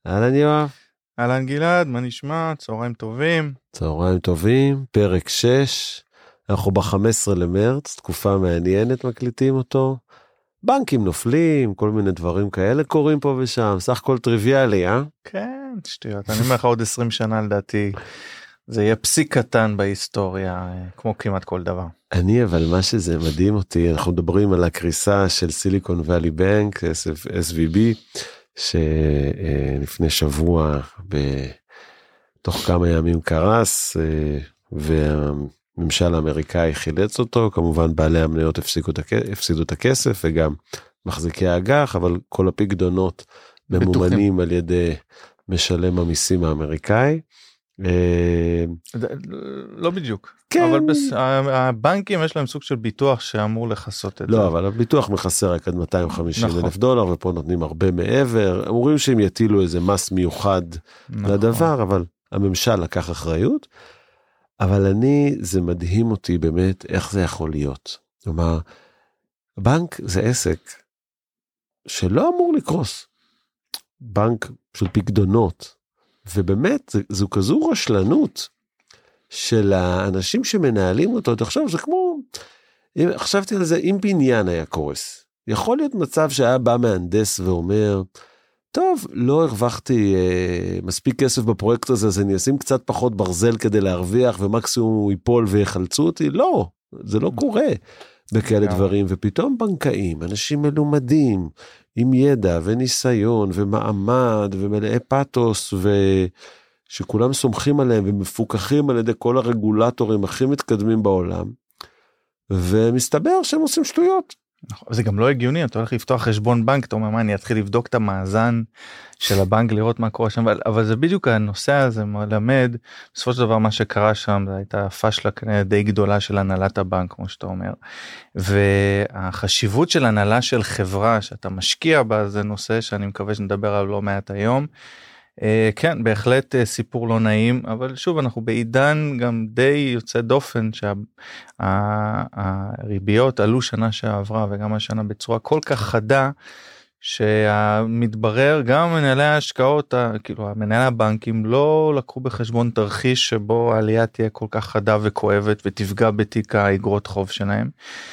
אהלן יואב. אהלן גלעד, מה נשמע? צהריים טובים. צהריים טובים, פרק 6, אנחנו ב-15 למרץ, תקופה מעניינת, מקליטים אותו. בנקים נופלים, כל מיני דברים כאלה קורים פה ושם, סך הכל טריוויאלי, כן, שטויות, אני אומר לך עוד 20 שנה לדעתי, זה יהיה פסיק קטן בהיסטוריה, כמו כמעט כל דבר. אבל מה שזה מדהים אותי, אנחנו מדברים על הקריסה של סיליקון ואלי בנק, SVB, שלפני שבוע בתוך כמה ימים קרס, והממשל האמריקאי חילץ אותו, כמובן בעלי המניות הפסידו את הכסף, וגם מחזיקי האג"ח, אבל כל הפקדונות ממומנים על ידי משלם המיסים האמריקאי. לא בדיוק, כן. אבל הבנקים יש להם סוג של ביטוח שאמור לכסות את זה. לא, אבל הביטוח מכסה רק עד $250,000, ופה נותנים הרבה מעבר, אמורים שהם יטילו איזה מס מיוחד לדבר, אבל הממשל לקח אחריות, אבל זה מדהים אותי באמת איך זה יכול להיות. כלומר, בנק זה עסק שלא אמור לקרוס, בנק של פקדונות, ובאמת זו כזו רשלנות של האנשים שמנהלים אותו. תחשוב, זה כמו, חשבתי על זה, אם בניין היה קורס, יכול להיות מצב שהיה בא מהנדס ואומר, טוב, לא הרווחתי מספיק כסף בפרויקט הזה, אז אני אשים קצת פחות ברזל כדי להרוויח, ומקסימום הוא ייפול ויחלצו אותי. לא, זה לא קורה בכאלה דברים, ופתאום בנקאים, אנשים מלומדים, עם ידע וניסיון ומעמד ומלאי פאטוס, שכולם סומכים עליהם ומפוקחים על ידי כל הרגולטורים הכי מתקדמים בעולם, ומסתבר שהם עושים שטויות. זה גם לא הגיוני, אתה הולך לפתוח חשבון בנק, אתה אומר מה, אני אתחיל לבדוק את המאזן של הבנק, לראות מה קורה שם, אבל זה בדיוק הנושא הזה מלמד, בסופו של דבר מה שקרה שם, זה הייתה פשלה כנראה די גדולה של הנהלת הבנק, כמו שאתה אומר, והחשיבות של הנהלה של חברה, שאתה משקיע בה, זה נושא שאני מקווה שנדבר עליו לא מעט היום, כן, בהחלט סיפור לא נעים, אבל שוב אנחנו בעידן גם די יוצא דופן שהריביות עלו שנה שעברה וגם השנה בצורה כל כך חדה, שמתברר גם מנהלי ההשקעות, כאילו מנהלי הבנקים לא לקחו בחשבון תרחיש שבו העלייה תהיה כל כך חדה וכואבת ותפגע בתיק האגרות חוב שלהם.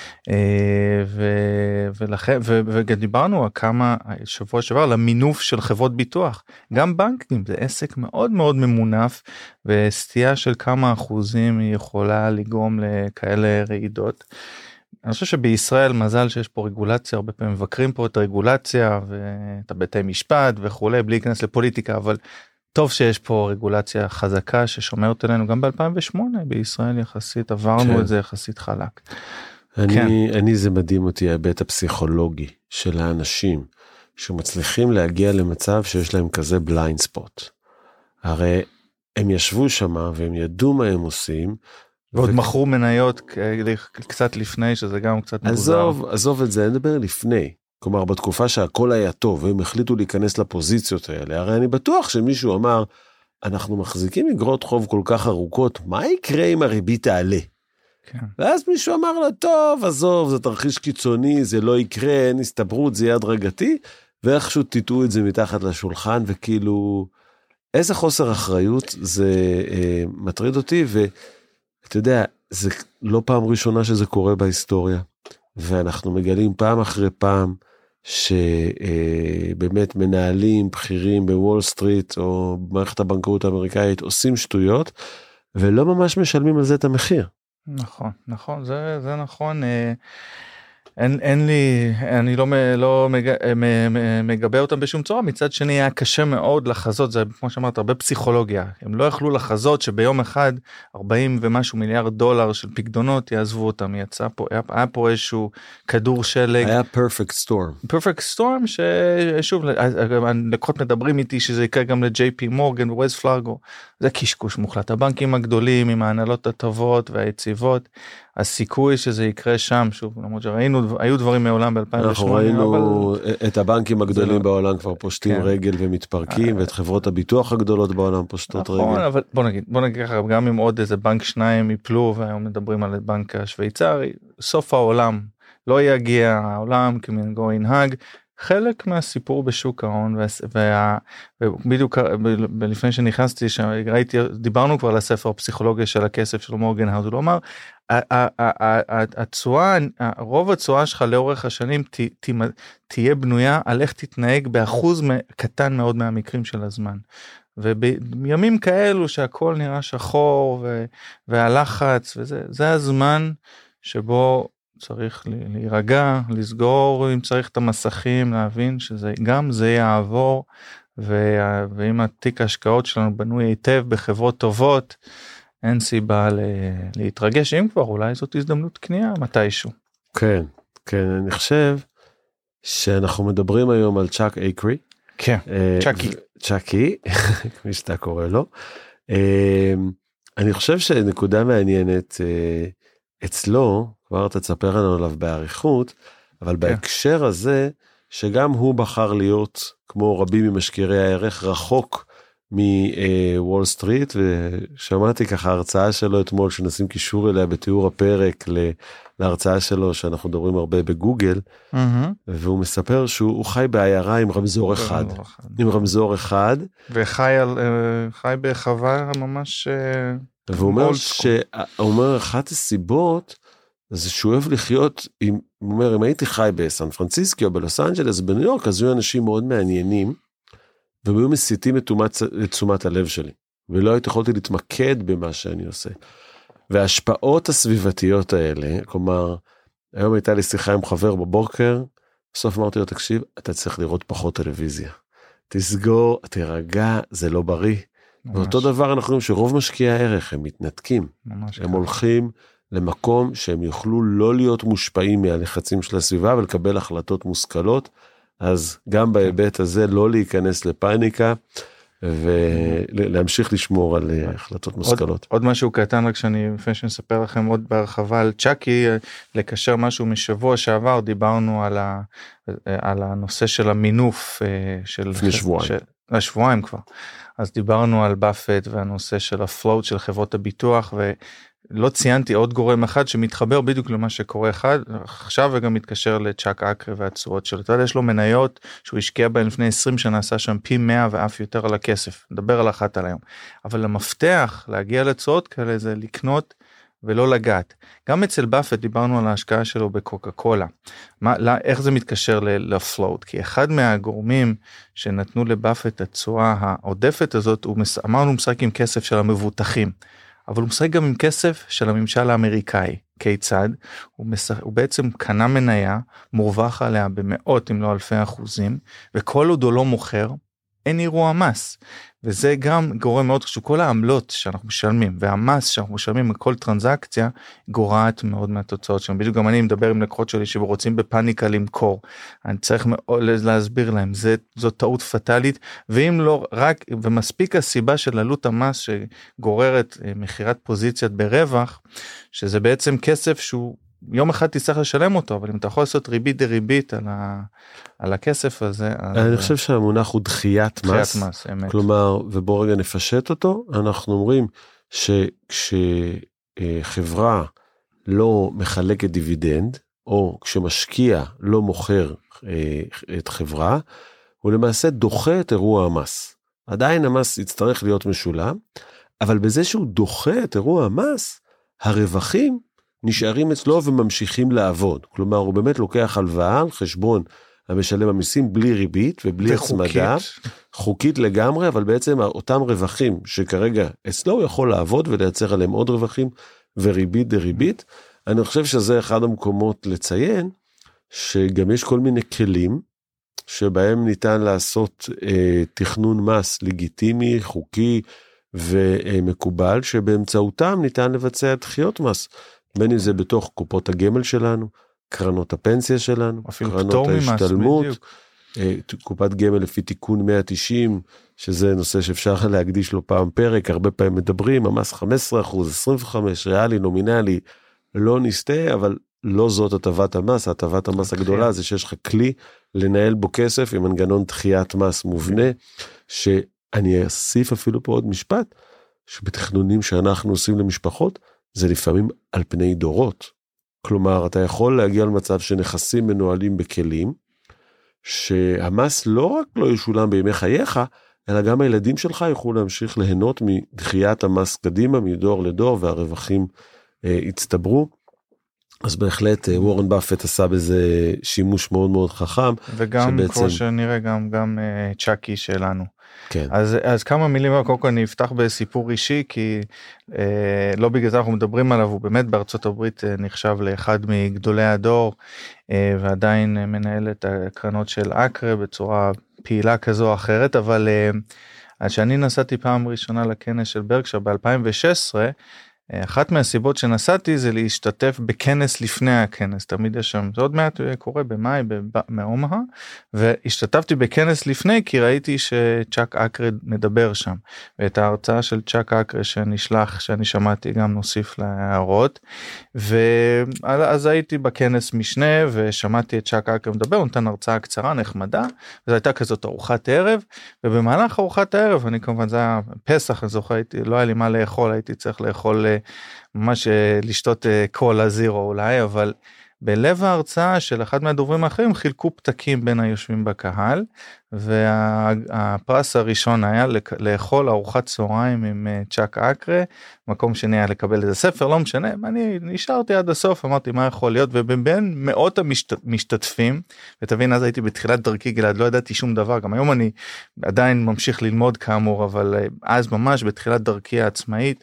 ודיברנו כמה שבוע שעבר למינוף של חברות ביטוח, גם בנקים זה עסק מאוד מאוד ממונף, וסטייה של כמה אחוזים היא יכולה לגרום לכאלה רעידות. אני חושב שבישראל מזל שיש פה רגולציה, הרבה פעמים מבקרים פה את הרגולציה ואת בתי משפט וכולי, בלי להיכנס לפוליטיקה, אבל טוב שיש פה רגולציה חזקה ששומרת עלינו, גם ב-2008 בישראל יחסית, עברנו את זה יחסית חלק. זה מדהים אותי, ההיבט הפסיכולוגי של האנשים, שמצליחים להגיע למצב שיש להם כזה בליינד ספוט. הרי הם ישבו שמה והם ידעו מה הם עושים, ועוד מכרו מניות קצת לפני, שזה גם קצת מוזר. עזוב את זה, אני מדבר לפני. כלומר, בתקופה שהכל היה טוב, והם החליטו להיכנס לפוזיציות האלה, הרי אני בטוח שמישהו אמר, אנחנו מחזיקים אגרות חוב כל כך ארוכות, מה יקרה אם הריבית תעלה? כן. ואז מישהו אמר לה, טוב, עזוב, זה תרחיש קיצוני, זה לא יקרה, אין הסתברות, זה יהיה הדרגתי, ואיכשהו תיטעו את זה מתחת לשולחן, וכאילו, איזה חוסר אחריות זה מטריד אותי, אתה יודע, זה לא פעם ראשונה שזה קורה בהיסטוריה, ואנחנו מגלים פעם אחרי פעם, שבאמת מנהלים בכירים בוול סטריט, או במערכת הבנקאות האמריקאית, עושים שטויות, ולא ממש משלמים על זה את המחיר. נכון, זה נכון. אין לי, אני לא מגבה אותם בשום צורה, מצד שני היה קשה מאוד לחזות, זה כמו שאמרת, הרבה פסיכולוגיה, הם לא יכלו לחזות שביום אחד 40 ומשהו מיליארד דולר של פקדונות יעזבו אותם, יצא פה, היה פה איזשהו כדור שלג. היה perfect storm, ששוב, לקוחות מדברים איתי שזה יקרה גם ל-JP מורגן ווייז פלארגו, זה קשקוש מוחלט, הבנקים הגדולים עם ההנהלות הטובות והיציבות, הסיכוי שזה יקרה שם, שוב, למרות שראינו, היו דברים מעולם ב-2008. אנחנו ראינו את הבנקים הגדולים בעולם כבר פושטים רגל ומתפרקים, ואת חברות הביטוח הגדולות בעולם פושטות רגל. נכון, אבל בוא נגיד ככה, גם אם עוד איזה בנק שניים יפלו, והיום מדברים על בנק השוויצרי, סוף העולם, לא יגיע העולם כמנהגו ינהג, חלק מהסיפור בשוק ההון, ובדיוק לפני שנכנסתי, דיברנו כבר על הספר פסיכולוגיה של הכסף של מורגן האוזל, הוא אמר, רוב התשואה שלך לאורך השנים תהיה בנויה על איך תתנהג באחוז קטן מאוד מהמקרים של הזמן. ובימים כאלו שהכל נראה שחור והלחץ, וזה הזמן שבו צריך להירגע, לסגור אם צריך את המסכים, להבין שגם זה יעבור, ואם התיק ההשקעות שלנו בנוי היטב בחברות טובות, אין סיבה להתרגש, אם כבר אולי זאת הזדמנות קנייה מתישהו. כן, כן, אני חושב שאנחנו מדברים היום על צ'אק אייקרי. כן, צ'אקי, כפי שאתה קורא לו. אני חושב שנקודה מעניינת אצלו, כבר אתה תספר לנו עליו בעריכות, אבל בהקשר הזה, שגם הוא בחר להיות, כמו רבים ממשקיעי הערך, רחוק מוול סטריט, ושמעתי ככה הרצאה שלו אתמול, שנשים קישור אליה בתיאור הפרק להרצאה שלו, שאנחנו מדברים הרבה בגוגל, והוא מספר שהוא חי בעיירה עם רמזור אחד. עם רמזור אחד. וחי בחווה ממש... והוא אומר, אחת הסיבות, זה שהוא אוהב לחיות, הוא אומר, אם הייתי חי בסן פרנסיסקו, או בלוס אנג'לס, בניו יורק, אז היו אנשים מאוד מעניינים, והם היו מסיתים את תשומת הלב שלי, ולא הייתי יכולתי להתמקד במה שאני עושה. וההשפעות הסביבתיות האלה, כלומר, היום הייתה לי שיחה עם חבר בבוקר, בסוף אמרתי לו, תקשיב, אתה צריך לראות פחות טלוויזיה. תסגור, תירגע, זה לא בריא. ואותו דבר אנחנו רואים שרוב משקיעי הערך הם מתנתקים. הם הולכים למקום שהם יוכלו לא להיות מושפעים מהלחצים של הסביבה, ולקבל החלטות מושכלות. אז גם בהיבט הזה לא להיכנס לפאניקה, ולהמשיך לשמור על החלטות מושכלות. עוד משהו קטן, רק לפני שאני אספר לכם עוד בהרחבה על צ'אקי, לקשר משהו משבוע שעבר, דיברנו על הנושא של המינוף, לפני שבועיים. שבועיים כבר. אז דיברנו על באפט והנושא של הפלוט של חברות הביטוח, ולא ציינתי עוד גורם אחד שמתחבר בדיוק למה שקורה עכשיו, וגם מתקשר לצ'אק אקרי והתשואות שלו. אתה יודע, יש לו מניות שהוא השקיע בהן לפני 20 שנה, עשה שם פי 100 ואף יותר על הכסף. נדבר על אחת על היום. אבל המפתח להגיע לתשואות כאלה זה לקנות ולא לגעת. גם אצל באפט דיברנו על ההשקעה שלו בקוקה קולה. איך זה מתקשר לפלוט? כי אחד מהגורמים שנתנו לבאפט התשואה העודפת הזאת, אמרנו משחק עם כסף של המבוטחים, אבל הוא משחק גם עם כסף של הממשל האמריקאי. כיצד? הוא בעצם קנה מניה, מורווח עליה במאות אם לא אלפי אחוזים, וכל עוד הוא לא מוכר, אין אירוע מס, וזה גם גורם מאוד חשוב, כל העמלות שאנחנו משלמים, והמס שאנחנו משלמים מכל טרנזקציה, גורעת מאוד מהתוצאות שלנו. בדיוק גם אני מדבר עם לקוחות שלי שרוצים בפאניקה למכור, אני צריך להסביר להם, זו טעות פטלית, ואם לא רק, ומספיק הסיבה של עלות המס שגוררת מחירת פוזיציית ברווח, שזה בעצם כסף שהוא יום אחד תצטרך לשלם אותו, אבל אם אתה יכול לעשות ריבית דריבית על הכסף הזה... אני חושב שהמונח הוא דחיית מס, כלומר, ובוא רגע נפשט אותו, אנחנו אומרים שכשחברה לא מחלקת דיבידנד, או כשמשקיע לא מוכר את חברה, הוא למעשה דוחה את אירוע המס. עדיין המס יצטרך להיות משולם, אבל בזה שהוא דוחה את אירוע המס, הרווחים נשארים אצלו וממשיכים לעבוד. כלומר, הוא באמת לוקח הלוואה על חשבון המשלם המיסים בלי ריבית ובלי הצמדה. חוקית לגמרי, אבל בעצם אותם רווחים שכרגע אצלו הוא יכול לעבוד ולייצר עליהם עוד רווחים וריבית דריבית. אני חושב שזה אחד המקומות לציין, שגם יש כל מיני כלים שבהם ניתן לעשות תכנון מס לגיטימי, חוקי ומקובל, שבאמצעותם ניתן לבצע דחיות מס. בין אם זה בתוך קופות הגמל שלנו, קרנות הפנסיה שלנו, קרנות ההשתלמות, קופת גמל לפי תיקון 190, שזה נושא שאפשר להקדיש לו פעם פרק, הרבה פעמים מדברים, המס 15%, 25%, ריאלי, נומינלי, לא נסתה, אבל לא זאת הטבת המס, הטבת המס הגדולה זה שיש לך כלי לנהל בו כסף עם מנגנון דחיית מס מובנה, שאני אוסיף אפילו פה עוד משפט, שבתכנונים שאנחנו עושים למשפחות, זה לפעמים על פני דורות. כלומר, אתה יכול להגיע למצב שנכסים מנוהלים בכלים, שהמס לא רק לא ישולם בימי חייך, אלא גם הילדים שלך יוכלו להמשיך ליהנות מדחיית המס קדימה, מדור לדור, והרווחים הצטברו. אז בהחלט וורן באפט עשה בזה שימוש מאוד מאוד חכם. וגם כמו שנראה גם צ'אקי שלנו. כן. אז כמה מילים, קודם כל אני אפתח בסיפור אישי, כי לא בגלל זה אנחנו מדברים עליו, הוא באמת בארצות הברית נחשב לאחד מגדולי הדור, ועדיין מנהל את הקרנות של אקרה בצורה פעילה כזו או אחרת, אבל אז שאני נסעתי פעם ראשונה לכנס של ברקשר ב-2016, אחת מהסיבות שנסעתי זה להשתתף בכנס לפני הכנס, תמיד יש שם, זה עוד מעט קורה במאי מאומה, והשתתפתי בכנס לפני כי ראיתי שצ'אק אקרה מדבר שם, ואת ההרצאה של צ'אק אקרה שנשלח, שאני שמעתי גם נוסיף להערות, ואז הייתי בכנס משנה ושמעתי את צ'אק אקרה מדבר, הוא נתן הרצאה קצרה נחמדה, וזו הייתה כזאת ארוחת ערב, ובמהלך ארוחת הערב, אני כמובן זה היה פסח, אני זוכר, לא היה לי מה לאכול, הייתי צריך לאכול ממש לשתות קולה זירו אולי, אבל בלב ההרצאה של אחד מהדוברים האחרים חילקו פתקים בין היושבים בקהל, והפרס הראשון היה לאכול ארוחת צהריים עם צ'אק אקרה, מקום שני היה לקבל איזה ספר, לא משנה, אני נשארתי עד הסוף, אמרתי מה יכול להיות, ובין מאות המשתתפים, ותבין אז הייתי בתחילת דרכי גלעד, לא ידעתי שום דבר, גם היום אני עדיין ממשיך ללמוד כאמור, אבל אז ממש בתחילת דרכי העצמאית,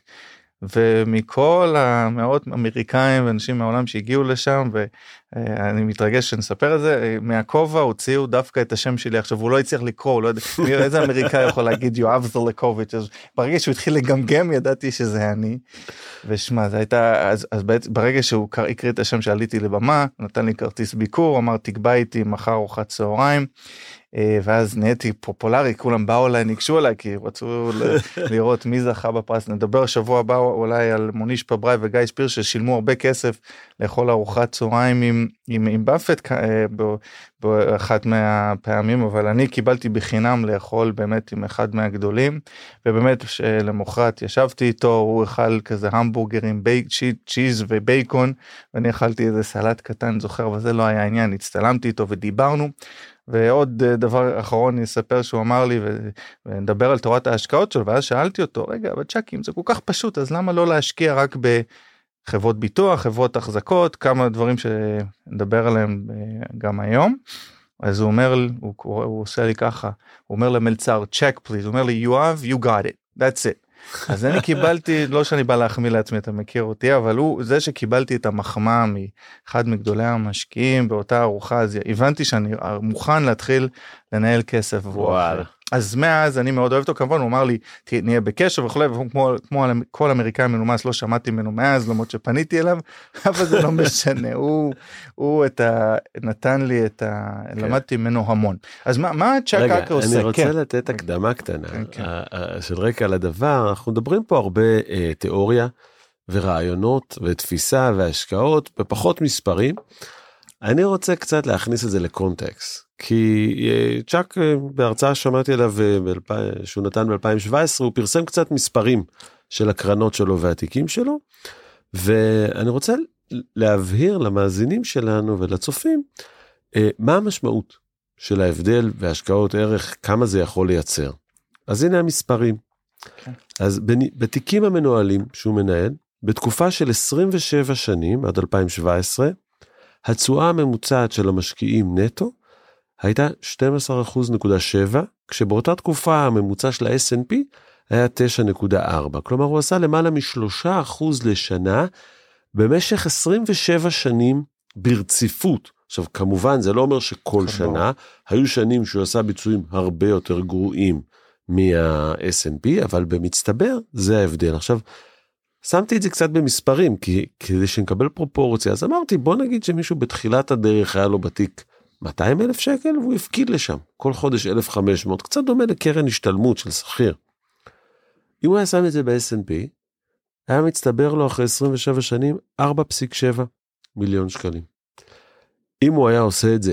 ומכל המאות אמריקאים ואנשים מהעולם שהגיעו לשם, ואני מתרגש שנספר את זה, מהכובע הוציאו דווקא את השם שלי, עכשיו הוא לא יצליח לקרוא, הוא לא יודע, איזה אמריקאי יכול להגיד יואב זרלקוביץ', אז ברגע שהוא התחיל לגמגם ידעתי שזה אני, ושמע, זה הייתה, אז ברגע שהוא הקריא את השם שעליתי לבמה, נתן לי כרטיס ביקור, אמר תקבע איתי מחר ארוחת צהריים, ואז נהייתי פופולרי, כולם באו אליי, ניגשו אליי, כי רצו לראות מי זכה בפרס, נדבר שבוע הבא אולי על מוניש פבראי וגיא שפיר, ששילמו הרבה כסף לאכול ארוחת צהריים עם באפט, באחת מהפעמים, אבל אני קיבלתי בחינם לאכול באמת עם אחד מהגדולים, ובאמת למחרת ישבתי איתו, הוא אכל כזה המבורגר עם צ'יז ובייקון, ואני אכלתי איזה סלט קטן, זוכר, אבל זה לא היה העניין, הצטלמתי איתו ודיברנו, ועוד דבר אחרון אני אספר שהוא אמר לי, ונדבר על תורת ההשקעות שלו, ואז שאלתי אותו, רגע, אבל צ'אקים, זה כל כך פשוט, אז למה לא להשקיע רק בחברות ביטוח, חברות החזקות, כמה דברים שנדבר עליהם גם היום, אז הוא אומר, הוא עושה לי ככה, הוא אומר למלצר, check please, הוא אומר לי, יואב, you got it, that's it. אז אני קיבלתי, לא שאני בא להחמיא לעצמי, אתה מכיר אותי, אבל זה שקיבלתי את המחמאה מאחד מגדולי המשקיעים באותה ארוחה, אז הבנתי שאני מוכן להתחיל לנהל כסף. וואלה. אז מאז אני מאוד אוהב אותו, כמובן הוא אמר לי, נהיה בקשר וכו', כמו כל אמריקאי מנומס, לא שמעתי ממנו מאז, למרות שפניתי אליו, אבל זה לא משנה, הוא נתן לי למדתי ממנו המון. אז מה צ'אק אקרה עושה? אני רוצה לתת הקדמה קטנה של רקע לדבר, אנחנו מדברים פה הרבה תיאוריה ורעיונות ותפיסה והשקעות בפחות מספרים, אני רוצה קצת להכניס את זה לקונטקסט. כי צ'אק בהרצאה שמעתי עליו שהוא נתן ב-2017, הוא פרסם קצת מספרים של הקרנות שלו והתיקים שלו, ואני רוצה להבהיר למאזינים שלנו ולצופים, מה המשמעות של ההבדל והשקעות ערך, כמה זה יכול לייצר. אז הנה המספרים. Okay. אז בתיקים המנוהלים שהוא מנהל, בתקופה של 27 שנים עד 2017, התשואה הממוצעת של המשקיעים נטו, הייתה 12.7%, כשבאותה תקופה הממוצע של ה-S&P היה 9.4%. כלומר, הוא עשה למעלה מ3% לשנה, במשך 27 שנים ברציפות. עכשיו, כמובן, זה לא אומר שכל שנה, היו שנים שהוא עשה ביצועים הרבה יותר גרועים מה-S&P, אבל במצטבר זה ההבדל. עכשיו, שמתי את זה קצת במספרים, כי כדי שנקבל פרופורציה, אז אמרתי, בוא נגיד שמישהו בתחילת הדרך היה לו בתיק 200,000 שקל, והוא הפקיד לשם, כל חודש 1,500, קצת דומה לקרן השתלמות של שכיר. אם הוא היה שם את זה ב-S&P, היה מצטבר לו אחרי 27 שנים 4.7 מיליון שקלים. אם הוא היה עושה את זה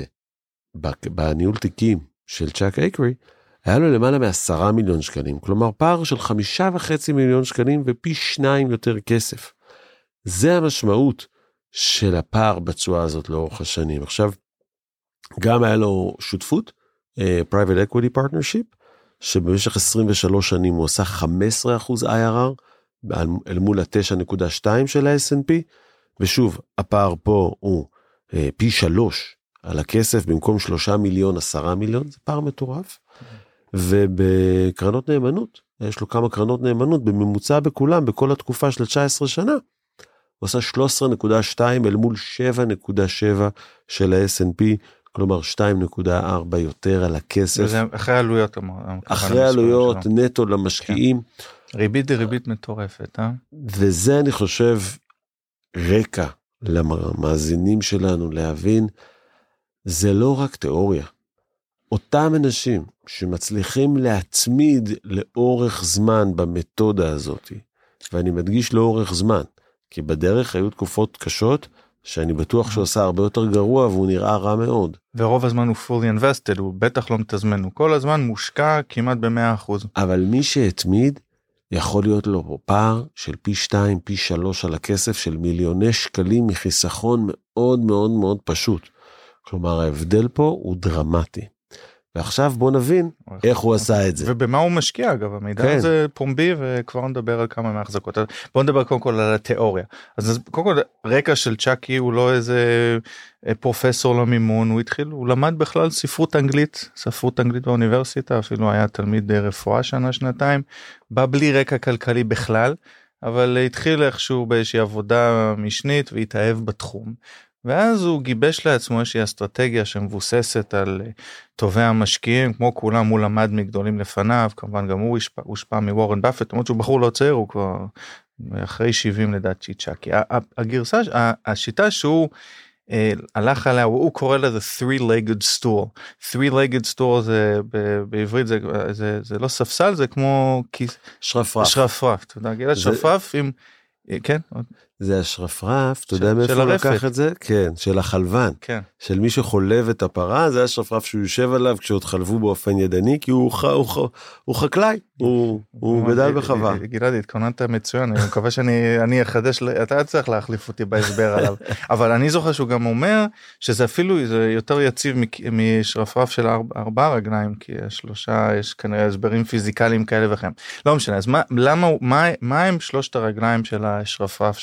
בניהול תיקים של צ'אק אקרה, היה לו למעלה מ10 מיליון שקלים, כלומר פער של 5.5 מיליון שקלים ופי 2 יותר כסף. זה המשמעות של הפער בתשואה הזאת לאורך השנים. עכשיו, גם היה לו שותפות, private equity partnership, שבמשך 23 שנים הוא עשה 15% IRR, אל מול ה-9.2 של ה-S&P, ושוב, הפער פה הוא פי 3 על הכסף, במקום 3 מיליון, 10 מיליון, זה פער מטורף, ובקרנות נאמנות, יש לו כמה קרנות נאמנות, בממוצע בכולם, בכל התקופה של 19 שנה, הוא עשה 13.2 אל מול 7.7 של ה-S&P, כלומר 2.4 יותר על הכסף. וזה אחרי עלויות. אחרי עלויות, נטו למשקיעים. כן. ריבית מטורפת, וזה אני חושב רקע למאזינים שלנו להבין, זה לא רק תיאוריה. אותם אנשים שמצליחים להצמיד לאורך זמן במתודה הזאת, ואני מדגיש לאורך זמן, כי בדרך היו תקופות קשות, שאני בטוח שהוא עושה הרבה יותר גרוע, והוא נראה רע מאוד. ורוב הזמן הוא fully invested, הוא בטח לא מתזמן, הוא כל הזמן מושקע כמעט ב100%. אבל מי שהתמיד, יכול להיות לו פה פער של פי 2, פי 3 על הכסף של מיליוני שקלים מחיסכון מאוד מאוד מאוד פשוט. כלומר, ההבדל פה הוא דרמטי. ועכשיו בוא נבין איך הוא עשה את זה. ובמה הוא משקיע, אגב, המידע הזה פומבי, וכבר נדבר על כמה מהחזקות. בוא נדבר קודם כל על התיאוריה. אז קודם כל, רקע של צ'אקי הוא לא איזה פרופסור למימון, הוא למד בכלל ספרות אנגלית באוניברסיטה, אפילו היה תלמיד רפואה שנתיים, בא בלי רקע כלכלי בכלל, אבל התחיל איכשהו באיזושהי עבודה משנית, והתאהב בתחום. ואז הוא גיבש לעצמו איזושהי אסטרטגיה שמבוססת על טובי המשקיעים, כמו כולם הוא למד מגדולים לפניו, כמובן גם הוא הושפע מוורן באפט, למרות שהוא בחור לא צעיר, הוא כבר אחרי 70 לדעתי צ'אקי. הגרסה, השיטה שהוא הלך עליה, הוא קורא לזה three-legged stool. three-legged stool זה בעברית, זה לא ספסל, זה כמו שרפרף. שרפרף, אתה יודע, גילה שרפרף עם, כן? זה השרפרף, אתה יודע מאיפה הוא לקח את זה? כן, של החלבן. כן. של מי שחולב את הפרה, זה השרפרף שהוא יושב עליו כשעוד חלבו באופן ידני, כי הוא חקלאי, הוא גדל בחווה. גלעד, התכוננת מצוין, אני מקווה שאני אחדש, אתה צריך להחליף אותי בהסבר עליו, אבל אני זוכר שהוא גם אומר, שזה אפילו זה יותר יציב משרפרף של 4 רגליים, כי השלושה, יש כנראה הסברים פיזיקליים כאלה וכם. לא משנה, אז מה הם 3 הרגליים של השרפרף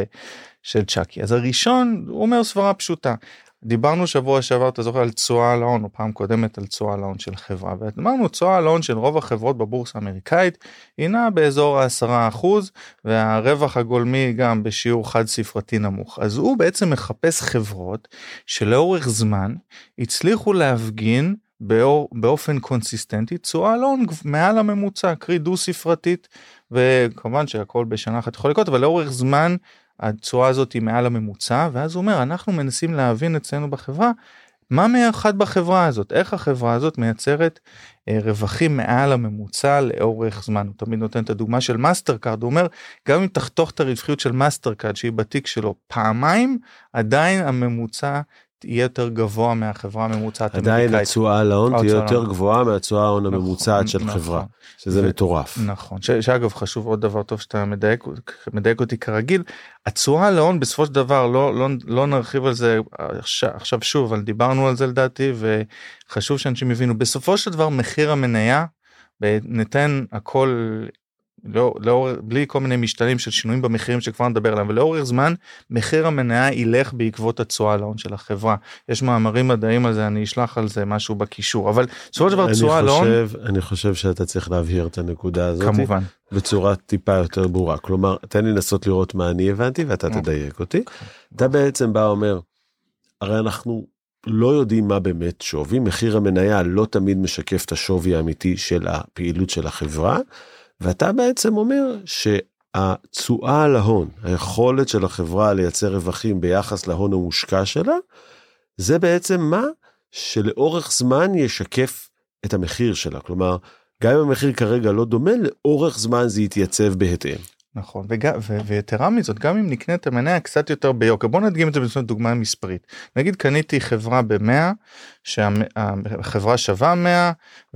של צ'אקי? אז הראשון, הוא אומר סברה פשוטה. דיברנו שבוע שעבר, אתה זוכר, על תשואה על ההון, או פעם קודמת על תשואה על ההון של חברה, ואמרנו, תשואה על ההון של רוב החברות בבורסה האמריקאית, היא נעה באזור 10%, והרווח הגולמי גם בשיעור חד ספרתי נמוך. אז הוא בעצם מחפש חברות, שלאורך זמן, הצליחו להפגין, באופן קונסיסטנטי, תשואה על ההון מעל הממוצע, קרי דו ספרתית, וכמובן שהכל בשנה אחת יכול לקרות, אבל לאורך זמן, התשואה הזאת היא מעל הממוצע, ואז הוא אומר, אנחנו מנסים להבין אצלנו בחברה, מה מיוחד בחברה הזאת, איך החברה הזאת מייצרת רווחים מעל הממוצע לאורך זמן. הוא תמיד נותן את הדוגמה של מאסטרקארד, הוא אומר, גם אם תחתוך את הרווחיות של מאסטרקארד, שהיא בתיק שלו פעמיים, עדיין הממוצע יהיה יותר גבוה מהחברה הממוצעת האמריקאית. עדיין התשואה על ההון תהיה יותר גבוהה מהתשואה ההון הממוצצעת של חברה, שזה מטורף. נכון, שאגב חשוב עוד דבר טוב שאתה מדייק אותי כרגיל, התשואה על ההון בסופו של דבר, לא נרחיב על זה עכשיו שוב, אבל דיברנו על זה לדעתי, וחשוב שאנשים יבינו, בסופו של דבר מחיר המניה, ניתן הכל בלי כל מיני משתנים של שינויים במחירים שכבר נדבר עליהם, ולאורך זמן מחיר המניה ילך בעקבות התשואה על ההון של החברה. יש מאמרים מדעיים על זה, אני אשלח על זה משהו בקישור, אבל בסופו של דבר תשואה על ההון... אני חושב שאתה צריך להבהיר את הנקודה הזאת. כמובן. בצורה טיפה יותר ברורה. כלומר, תן לי לנסות לראות מה אני הבנתי, ואתה תדייק אותי. אתה בעצם בא אומר, הרי אנחנו לא יודעים מה באמת שווי, מחיר המניה לא תמיד משקף את השווי האמיתי של הפעילות של החברה, ואתה בעצם אומר שהתשואה על ההון, היכולת של החברה לייצר רווחים ביחס להון המושקע שלה, זה בעצם מה שלאורך זמן ישקף את המחיר שלה. כלומר, גם אם המחיר כרגע לא דומה, לאורך זמן זה יתייצב בהתאם. נכון, ויתרה מזאת, גם אם נקנה את המניה קצת יותר ביוקר, בוא נדגים את זה בצורה דוגמה מספרית. נגיד קניתי חברה ב100, שהחברה שווה 100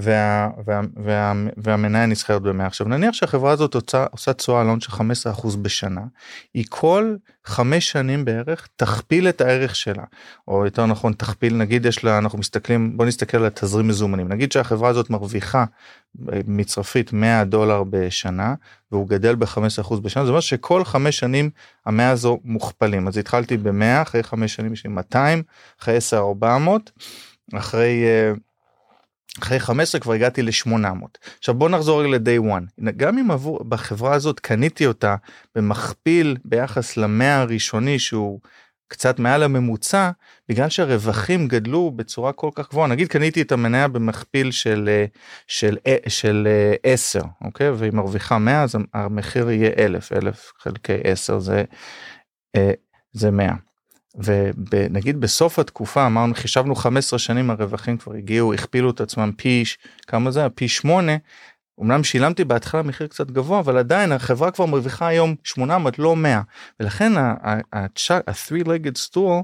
והמניה נסחרת ב100. עכשיו נניח שהחברה הזאת עושה תשואה על הון של 15% בשנה, היא כל 5 שנים בערך תכפיל את הערך שלה, או יותר נכון תכפיל, נגיד יש לה, אנחנו מסתכלים, בוא נסתכל על התזרים מזומנים, נגיד שהחברה הזאת מרוויחה מצרפית $100 בשנה, והוא גדל ב-15% בשנה, זאת אומרת שכל 5 שנים 100 הזו מוכפלים, אז התחלתי ב-100, אחרי 5 שנים יש לי 200, אחרי 10 400, אחרי 15 כבר הגעתי ל-800. עכשיו בוא נחזור ל-day one, גם אם בחברה הזאת קניתי אותה במכפיל ביחס ל100 הראשוני שהוא קצת מעל הממוצע, בגלל שהרווחים גדלו בצורה כל כך גבוהה, נגיד קניתי את המניה במכפיל של 10, אוקיי? והיא מרוויחה 100, אז המחיר יהיה 1000 חלקי 10 זה 100. ונגיד בסוף התקופה אמרנו, חישבנו 15 שנים הרווחים כבר הגיעו, הכפילו את עצמם כמה זה? פי 8, אמנם שילמתי בהתחלה מחיר קצת גבוה, אבל עדיין החברה כבר מרוויחה היום 800, לא 100, ולכן ה-three-legged stool,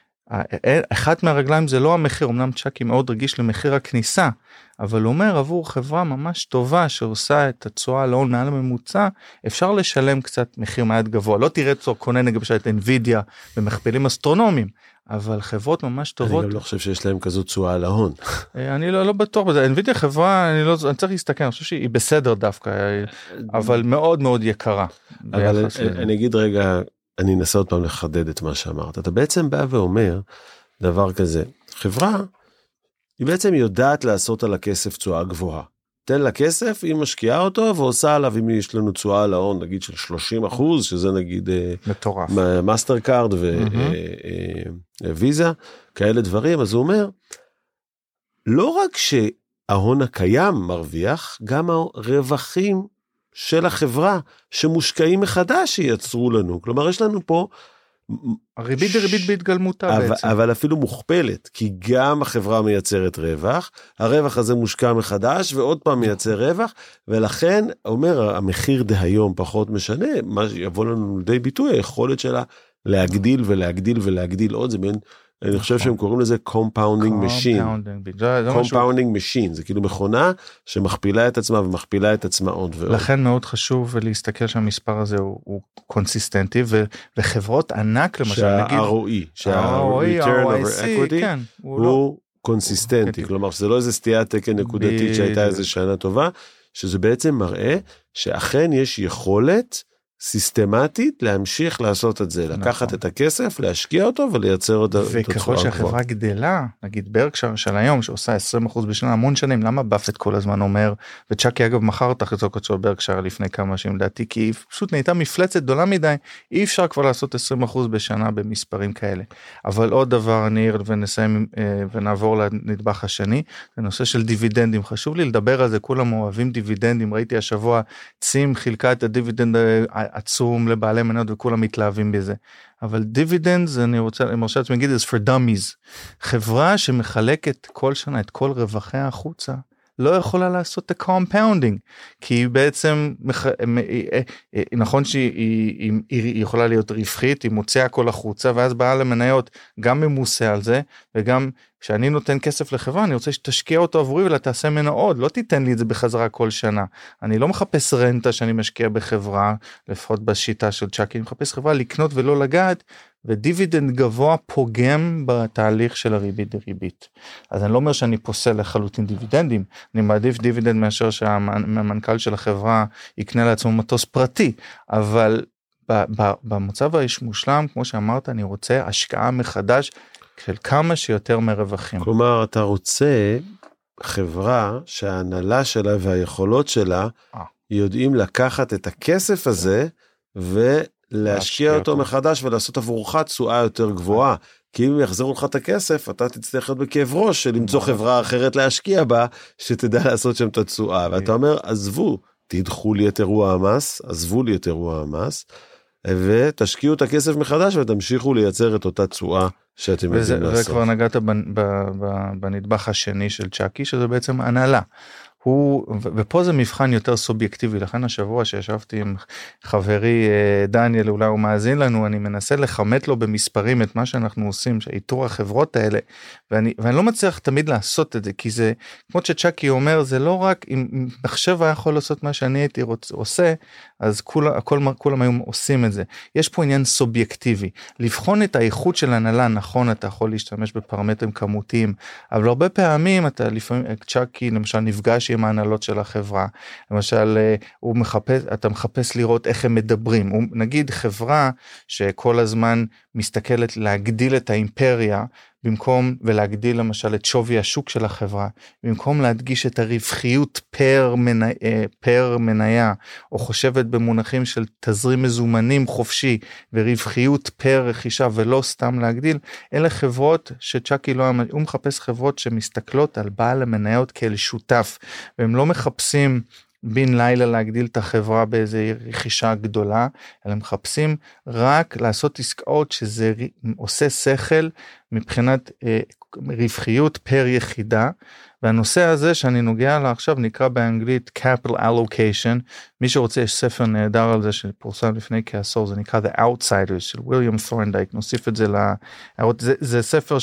אחת מהרגליים זה לא המחיר, אמנם צ'אקי מאוד רגיש למחיר הכניסה, אבל הוא אומר עבור חברה ממש טובה שעושה את התשואה על ההון מעל הממוצע, אפשר לשלם קצת מחיר מעט גבוה, לא תראה קונה נגיד את NVIDIA במכפילים אסטרונומיים, אבל חברות ממש טובות. אני גם לא חושב שיש להם כזו תשואה על ההון. אני לא בטוח בזה, NVIDIA חברה, אני צריך להסתכל, אני חושב שהיא בסדר דווקא, אבל מאוד מאוד יקרה. אבל אני אגיד רגע, אני אנסה עוד פעם לחדד את מה שאמרת. אתה בעצם בא ואומר דבר כזה, חברה, היא בעצם יודעת לעשות על הכסף תשואה גבוהה. תן לה כסף, היא משקיעה אותו ועושה עליו, אם יש לנו תשואה על ההון, נגיד של 30%, שזה נגיד מטורף. מאסטר קארד וויזה, כאלה דברים, אז הוא אומר, לא רק שההון הקיים מרוויח, גם הרווחים של החברה שמושקעים מחדש שייצרו לנו. כלומר, יש לנו פה הריבית דריבית בהתגלמותה בעצם. אבל אפילו מוכפלת, כי גם החברה מייצרת רווח, הרווח הזה מושקע מחדש, ועוד פעם מייצר רווח, ולכן, אומר, המחיר דהיום פחות משנה, מה שיבוא לנו לידי ביטוי, היכולת שלה להגדיל ולהגדיל ולהגדיל עוד, זה בין, אני חושב שהם קוראים לזה compounding machine. compounding machine, זה כאילו מכונה שמכפילה את עצמה ומכפילה את עצמה עוד ועוד. לכן מאוד חשוב להסתכל שהמספר הזה הוא קונסיסטנטי, וחברות ענק למשל, נגיד. שה-ROE, return over equity, הוא קונסיסטנטי, כלומר שזה לא איזה סטיית תקן נקודתית שהייתה איזה שנה טובה, שזה בעצם מראה שאכן יש יכולת סיסטמטית להמשיך לעשות את זה, לקחת את הכסף, להשקיע אותו ולייצר את התוצאה. וככל שהחברה גדלה, נגיד ברקשייר של היום שעושה 20% בשנה המון שנים, למה באפט כל הזמן אומר, וצ'אקי אגב מכר את החזקות של ברקשייר לפני כמה שנים לדעתי, כי היא פשוט נהייתה מפלצת גדולה מדי, אי אפשר כבר לעשות 20% בשנה במספרים כאלה. אבל עוד דבר נעיר ונסיים ונעבור לנדבך השני, זה נושא של דיבידנדים, חשוב לי לדבר על זה, כולם אוהבים דיבידנדים, ראיתי השבוע צים חילקה את הדיבידנד עצום לבעלי מניות וכולם מתלהבים בזה. אבל דיבידנד, אני מרשה לעצמי להגיד, is for dummies. חברה שמחלקת כל שנה את כל רווחיה החוצה, לא יכולה לעשות את ה-compounding, כי היא בעצם, נכון שהיא יכולה להיות רווחית, היא מוציאה כל החוצה, ואז בעל המניות גם ממוסה על זה, וגם כשאני נותן כסף לחברה, אני רוצה שתשקיע אותו עבורי ולתעשה ממנו עוד, לא תיתן לי את זה בחזרה כל שנה. אני לא מחפש רנטה שאני משקיע בחברה, לפחות בשיטה של צ'אקי, אני מחפש חברה לקנות ולא לגעת, ודיבידנד גבוה פוגם בתהליך של הריבית דריבית. אז אני לא אומר שאני פוסל לחלוטין דיבידנדים, אני מעדיף דיבידנד מאשר שהמנכ"ל של החברה יקנה לעצמו מטוס פרטי, אבל במצב המושלם, כמו שאמרת, אני רוצה השקעה מחדש של כמה שיותר מרווחים. כלומר, אתה רוצה חברה שההנהלה שלה והיכולות שלה יודעים לקחת את הכסף הזה ולהשקיע אותו מחדש ולעשות עבורך תשואה יותר גבוהה. כי אם יחזרו לך את הכסף, אתה תצטרך להיות בכאב ראש של למצוא חברה אחרת להשקיע בה, שתדע לעשות שם את התשואה. ואתה אומר, עזבו, תדחו לי את אירוע המס, עזבו לי את אירוע המס, ותשקיעו את הכסף מחדש ותמשיכו לייצר את אותה תשואה שאתם יודעים לעשות. וכבר נגעת בנדבך השני של צ'אקי, שזה בעצם הנהלה. ופה זה מבחן יותר סובייקטיבי, לכן השבוע שישבתי עם חברי דניאל, אולי הוא מאזין לנו, אני מנסה לחמת לו במספרים את מה שאנחנו עושים, שאיתור החברות האלה, ואני לא מצליח תמיד לעשות את זה, כי זה, כמו שצ'אקי אומר, זה לא רק, אם מחשב היה יכול לעשות מה שאני הייתי עושה, אז כולם היו עושים את זה. יש פה עניין סובייקטיבי, לבחון את האיכות של הנהלה, נכון, אתה יכול להשתמש בפרמטרים כמותיים, אבל הרבה פעמים אתה לפעמים, צ'אקי למשל נפגש עם ההנהלות של החברה, למשל אתה מחפש לראות איך הם מדברים, נגיד חברה שכל הזמן מסתכלת להגדיל את האימפריה, במקום ולהגדיל למשל את שווי השוק של החברה, במקום להדגיש את הרווחיות פר מניה, או חושבת במונחים של תזרים מזומנים חופשי, ורווחיות פר רכישה, ולא סתם להגדיל, אלה חברות שצ'אקי לא, הוא מחפש חברות שמסתכלות על בעל המניות כאל שותף, והם לא מחפשים בין לילה להגדיל את החברה באיזה רכישה גדולה, אלא מחפשים רק לעשות עסקאות שזה עושה שכל מבחינת רווחיות פר יחידה, והנושא הזה שאני נוגע לה עכשיו נקרא באנגלית capital allocation, מי שרוצה יש ספר נהדר על זה שפורסם לפני כעשור, זה נקרא The Outsiders של וויליאם תורנדייק, נוסיף את זה זה ספר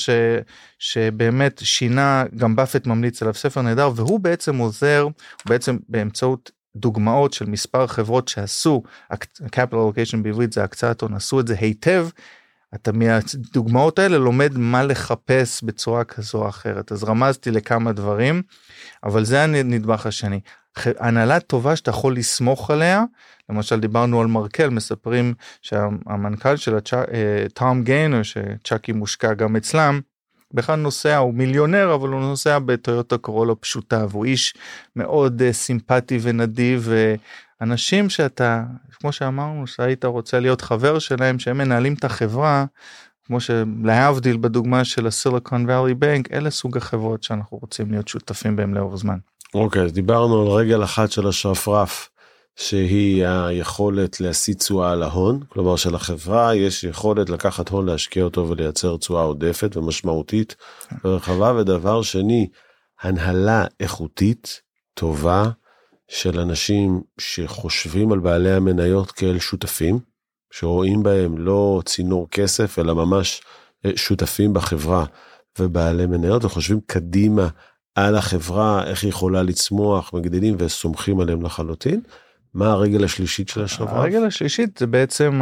שבאמת שינה, גם באפט ממליץ עליו, ספר נהדר, והוא בעצם עוזר, בעצם באמצעות דוגמאות של מספר חברות שעשו, capital allocation בעברית זה הקצאת הון, עשו את זה היטב, אתה מהדוגמאות האלה לומד מה לחפש בצורה כזו או אחרת, אז רמזתי לכמה דברים, אבל זה הנדבך השני, הנהלה טובה שאתה יכול לסמוך עליה, למשל דיברנו על מרקל, מספרים שהמנכ"ל של תום גיינר, שצ'אקי מושקע גם אצלם, בכלל נוסע, הוא מיליונר, אבל הוא נוסע בטויוטה קורולה פשוטה, והוא איש מאוד סימפטי ונדיב, אנשים שאתה, כמו שאמרנו, שהיית רוצה להיות חבר שלהם, שהם מנהלים את החברה, כמו שלהבדיל בדוגמה של הסיליקון ואלי בנק, אלה סוג החברות שאנחנו רוצים להיות שותפים בהם לאור זמן. אוקיי, אז דיברנו על רגל אחת של השרפרף, שהיא היכולת להשיא תשואה על ההון, כלומר של החברה יש יכולת לקחת הון, להשקיע אותו ולייצר תשואה עודפת ומשמעותית ורחבה, ודבר שני, הנהלה איכותית, טובה, של אנשים שחושבים על בעלי המניות כאל שותפים, שרואים בהם לא צינור כסף, אלא ממש שותפים בחברה ובעלי מניות, וחושבים קדימה על החברה, איך היא יכולה לצמוח, מגדילים וסומכים עליהם לחלוטין. מה הרגל השלישית של השרפרף? הרגל השלישית זה בעצם,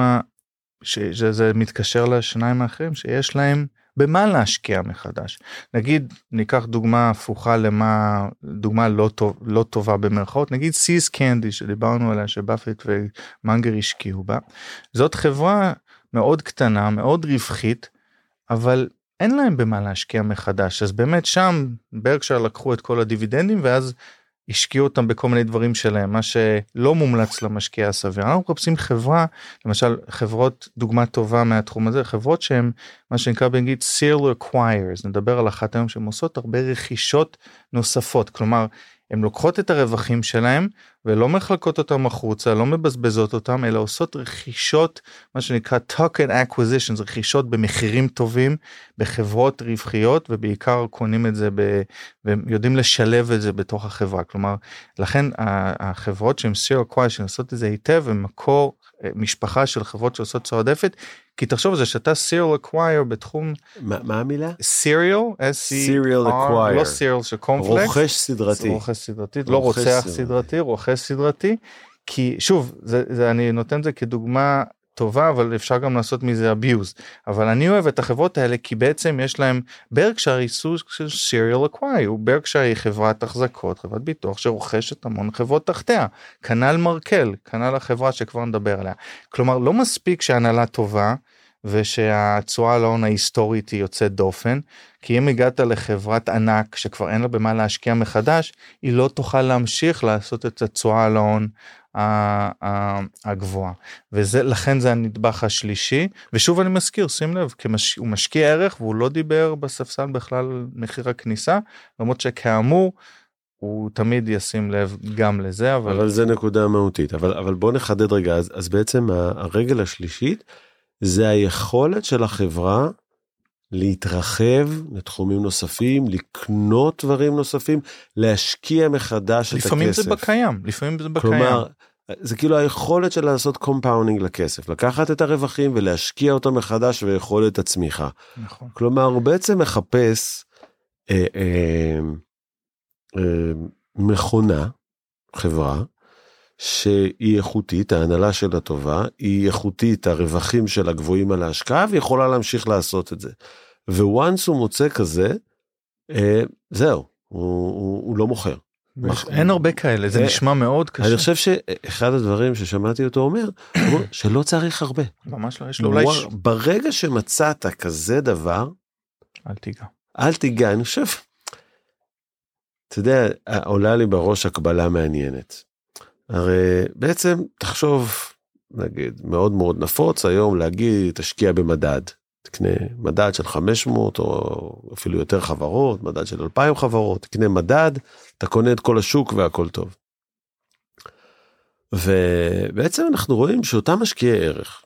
שזה מתקשר לשניים האחרים, שיש להם במה להשקיע מחדש. נגיד, ניקח דוגמה הפוכה דוגמה לא טובה במרכאות, נגיד סיס קנדי שדיברנו עליה, שבאפט ומנגר השקיעו בה. זאת חברה מאוד קטנה, מאוד רווחית, אבל אין להם במה להשקיע מחדש. אז באמת שם ברקשייר לקחו את כל הדיבידנדים, ואז השקיעו אותם בכל מיני דברים שלהם, מה שלא מומלץ למשקיע הסביר. אנחנו מחפשים חברה, למשל חברות, דוגמה טובה מהתחום הזה, חברות שהן מה שנקרא באנגלית serial acquirers, נדבר על אחת היום שהן עושות הרבה רכישות נוספות, כלומר, הן לוקחות את הרווחים שלהם, ולא מחלקות אותם החוצה, לא מבזבזות אותם, אלא עושות רכישות, מה שנקרא token acquisitions, רכישות במחירים טובים, בחברות רווחיות, ובעיקר קונים את זה, ויודעים לשלב את זה בתוך החברה. כלומר, לכן החברות שהן serial acquirers, שעושות את זה היטב, הם מקור משפחה של חברות שעושות תשואה עודפת, כי תחשוב זה שאתה serial acquire בתחום... מה המילה? serial, serial acquire. לא serial של קורנפלקס. רוכש סדרתי. רוכש סדרתי, לא רוצח סדרתי, רוכש סדרתי, כי שוב, אני נותן זה כדוגמה טובה, אבל אפשר גם לעשות מזה abuse, אבל אני אוהב את החברות האלה, כי בעצם יש להם, ברקשייר היא סוג של serial acquire, ברקשייר היא חברת החזקות, חברת ביטוח שרוכשת המון חברות תחתיה, כנ"ל מרקל, כנ"ל החברה שכבר נדבר עליה, כלומר לא מספיק שההנהלה טובה, ושהתשואה על ההון ההיסטורית היא יוצאת דופן, כי אם הגעת לחברת ענק שכבר אין לה במה להשקיע מחדש, היא לא תוכל להמשיך לעשות את התשואה על ההון הגבוהה, ולכן זה הנדבך השלישי, ושוב אני מזכיר, שים לב, הוא משקיע ערך, והוא לא דיבר בספסל בכלל על מחיר הכניסה, למרות שכאמור, הוא תמיד ישים לב גם לזה, אבל זה נקודה מהותית, אבל בוא נחדד רגע, אז בעצם הרגל השלישית, זה היכולת של החברה להתרחב לתחומים נוספים, לקנות דברים נוספים, להשקיע מחדש את הכסף. לפעמים זה בקיים, לפעמים זה בקיים. כלומר, זה כאילו היכולת של לעשות קומפאונינג לכסף, לקחת את הרווחים ולהשקיע אותם מחדש ויכולת הצמיחה. נכון. כלומר, הוא בעצם מחפש מכונה, חברה, שהיא איכותית, ההנהלה שלה טובה, היא איכותית, הרווחים שלה גבוהים על ההשקעה, ויכולה להמשיך לעשות את זה. וואנס הוא מוצא כזה, זהו, הוא לא מוכר. אין הרבה כאלה, זה נשמע מאוד קשה. אני חושב שאחד הדברים ששמעתי אותו אומר, שלא צריך הרבה. ממש לא, יש לו אולי... ברגע שמצאת כזה דבר, אל תיגע. אל תיגע, אני חושב, אתה יודע, עולה לי בראש הקבלה מעניינת. הרי בעצם תחשוב, נגיד, מאוד מאוד נפוץ היום להגיד, תשקיע במדד. תקנה מדד של 500 או אפילו יותר חברות, מדד של 2,000 חברות, תקנה מדד, אתה קונה את כל השוק והכל טוב. ובעצם אנחנו רואים שאותם משקיעי ערך,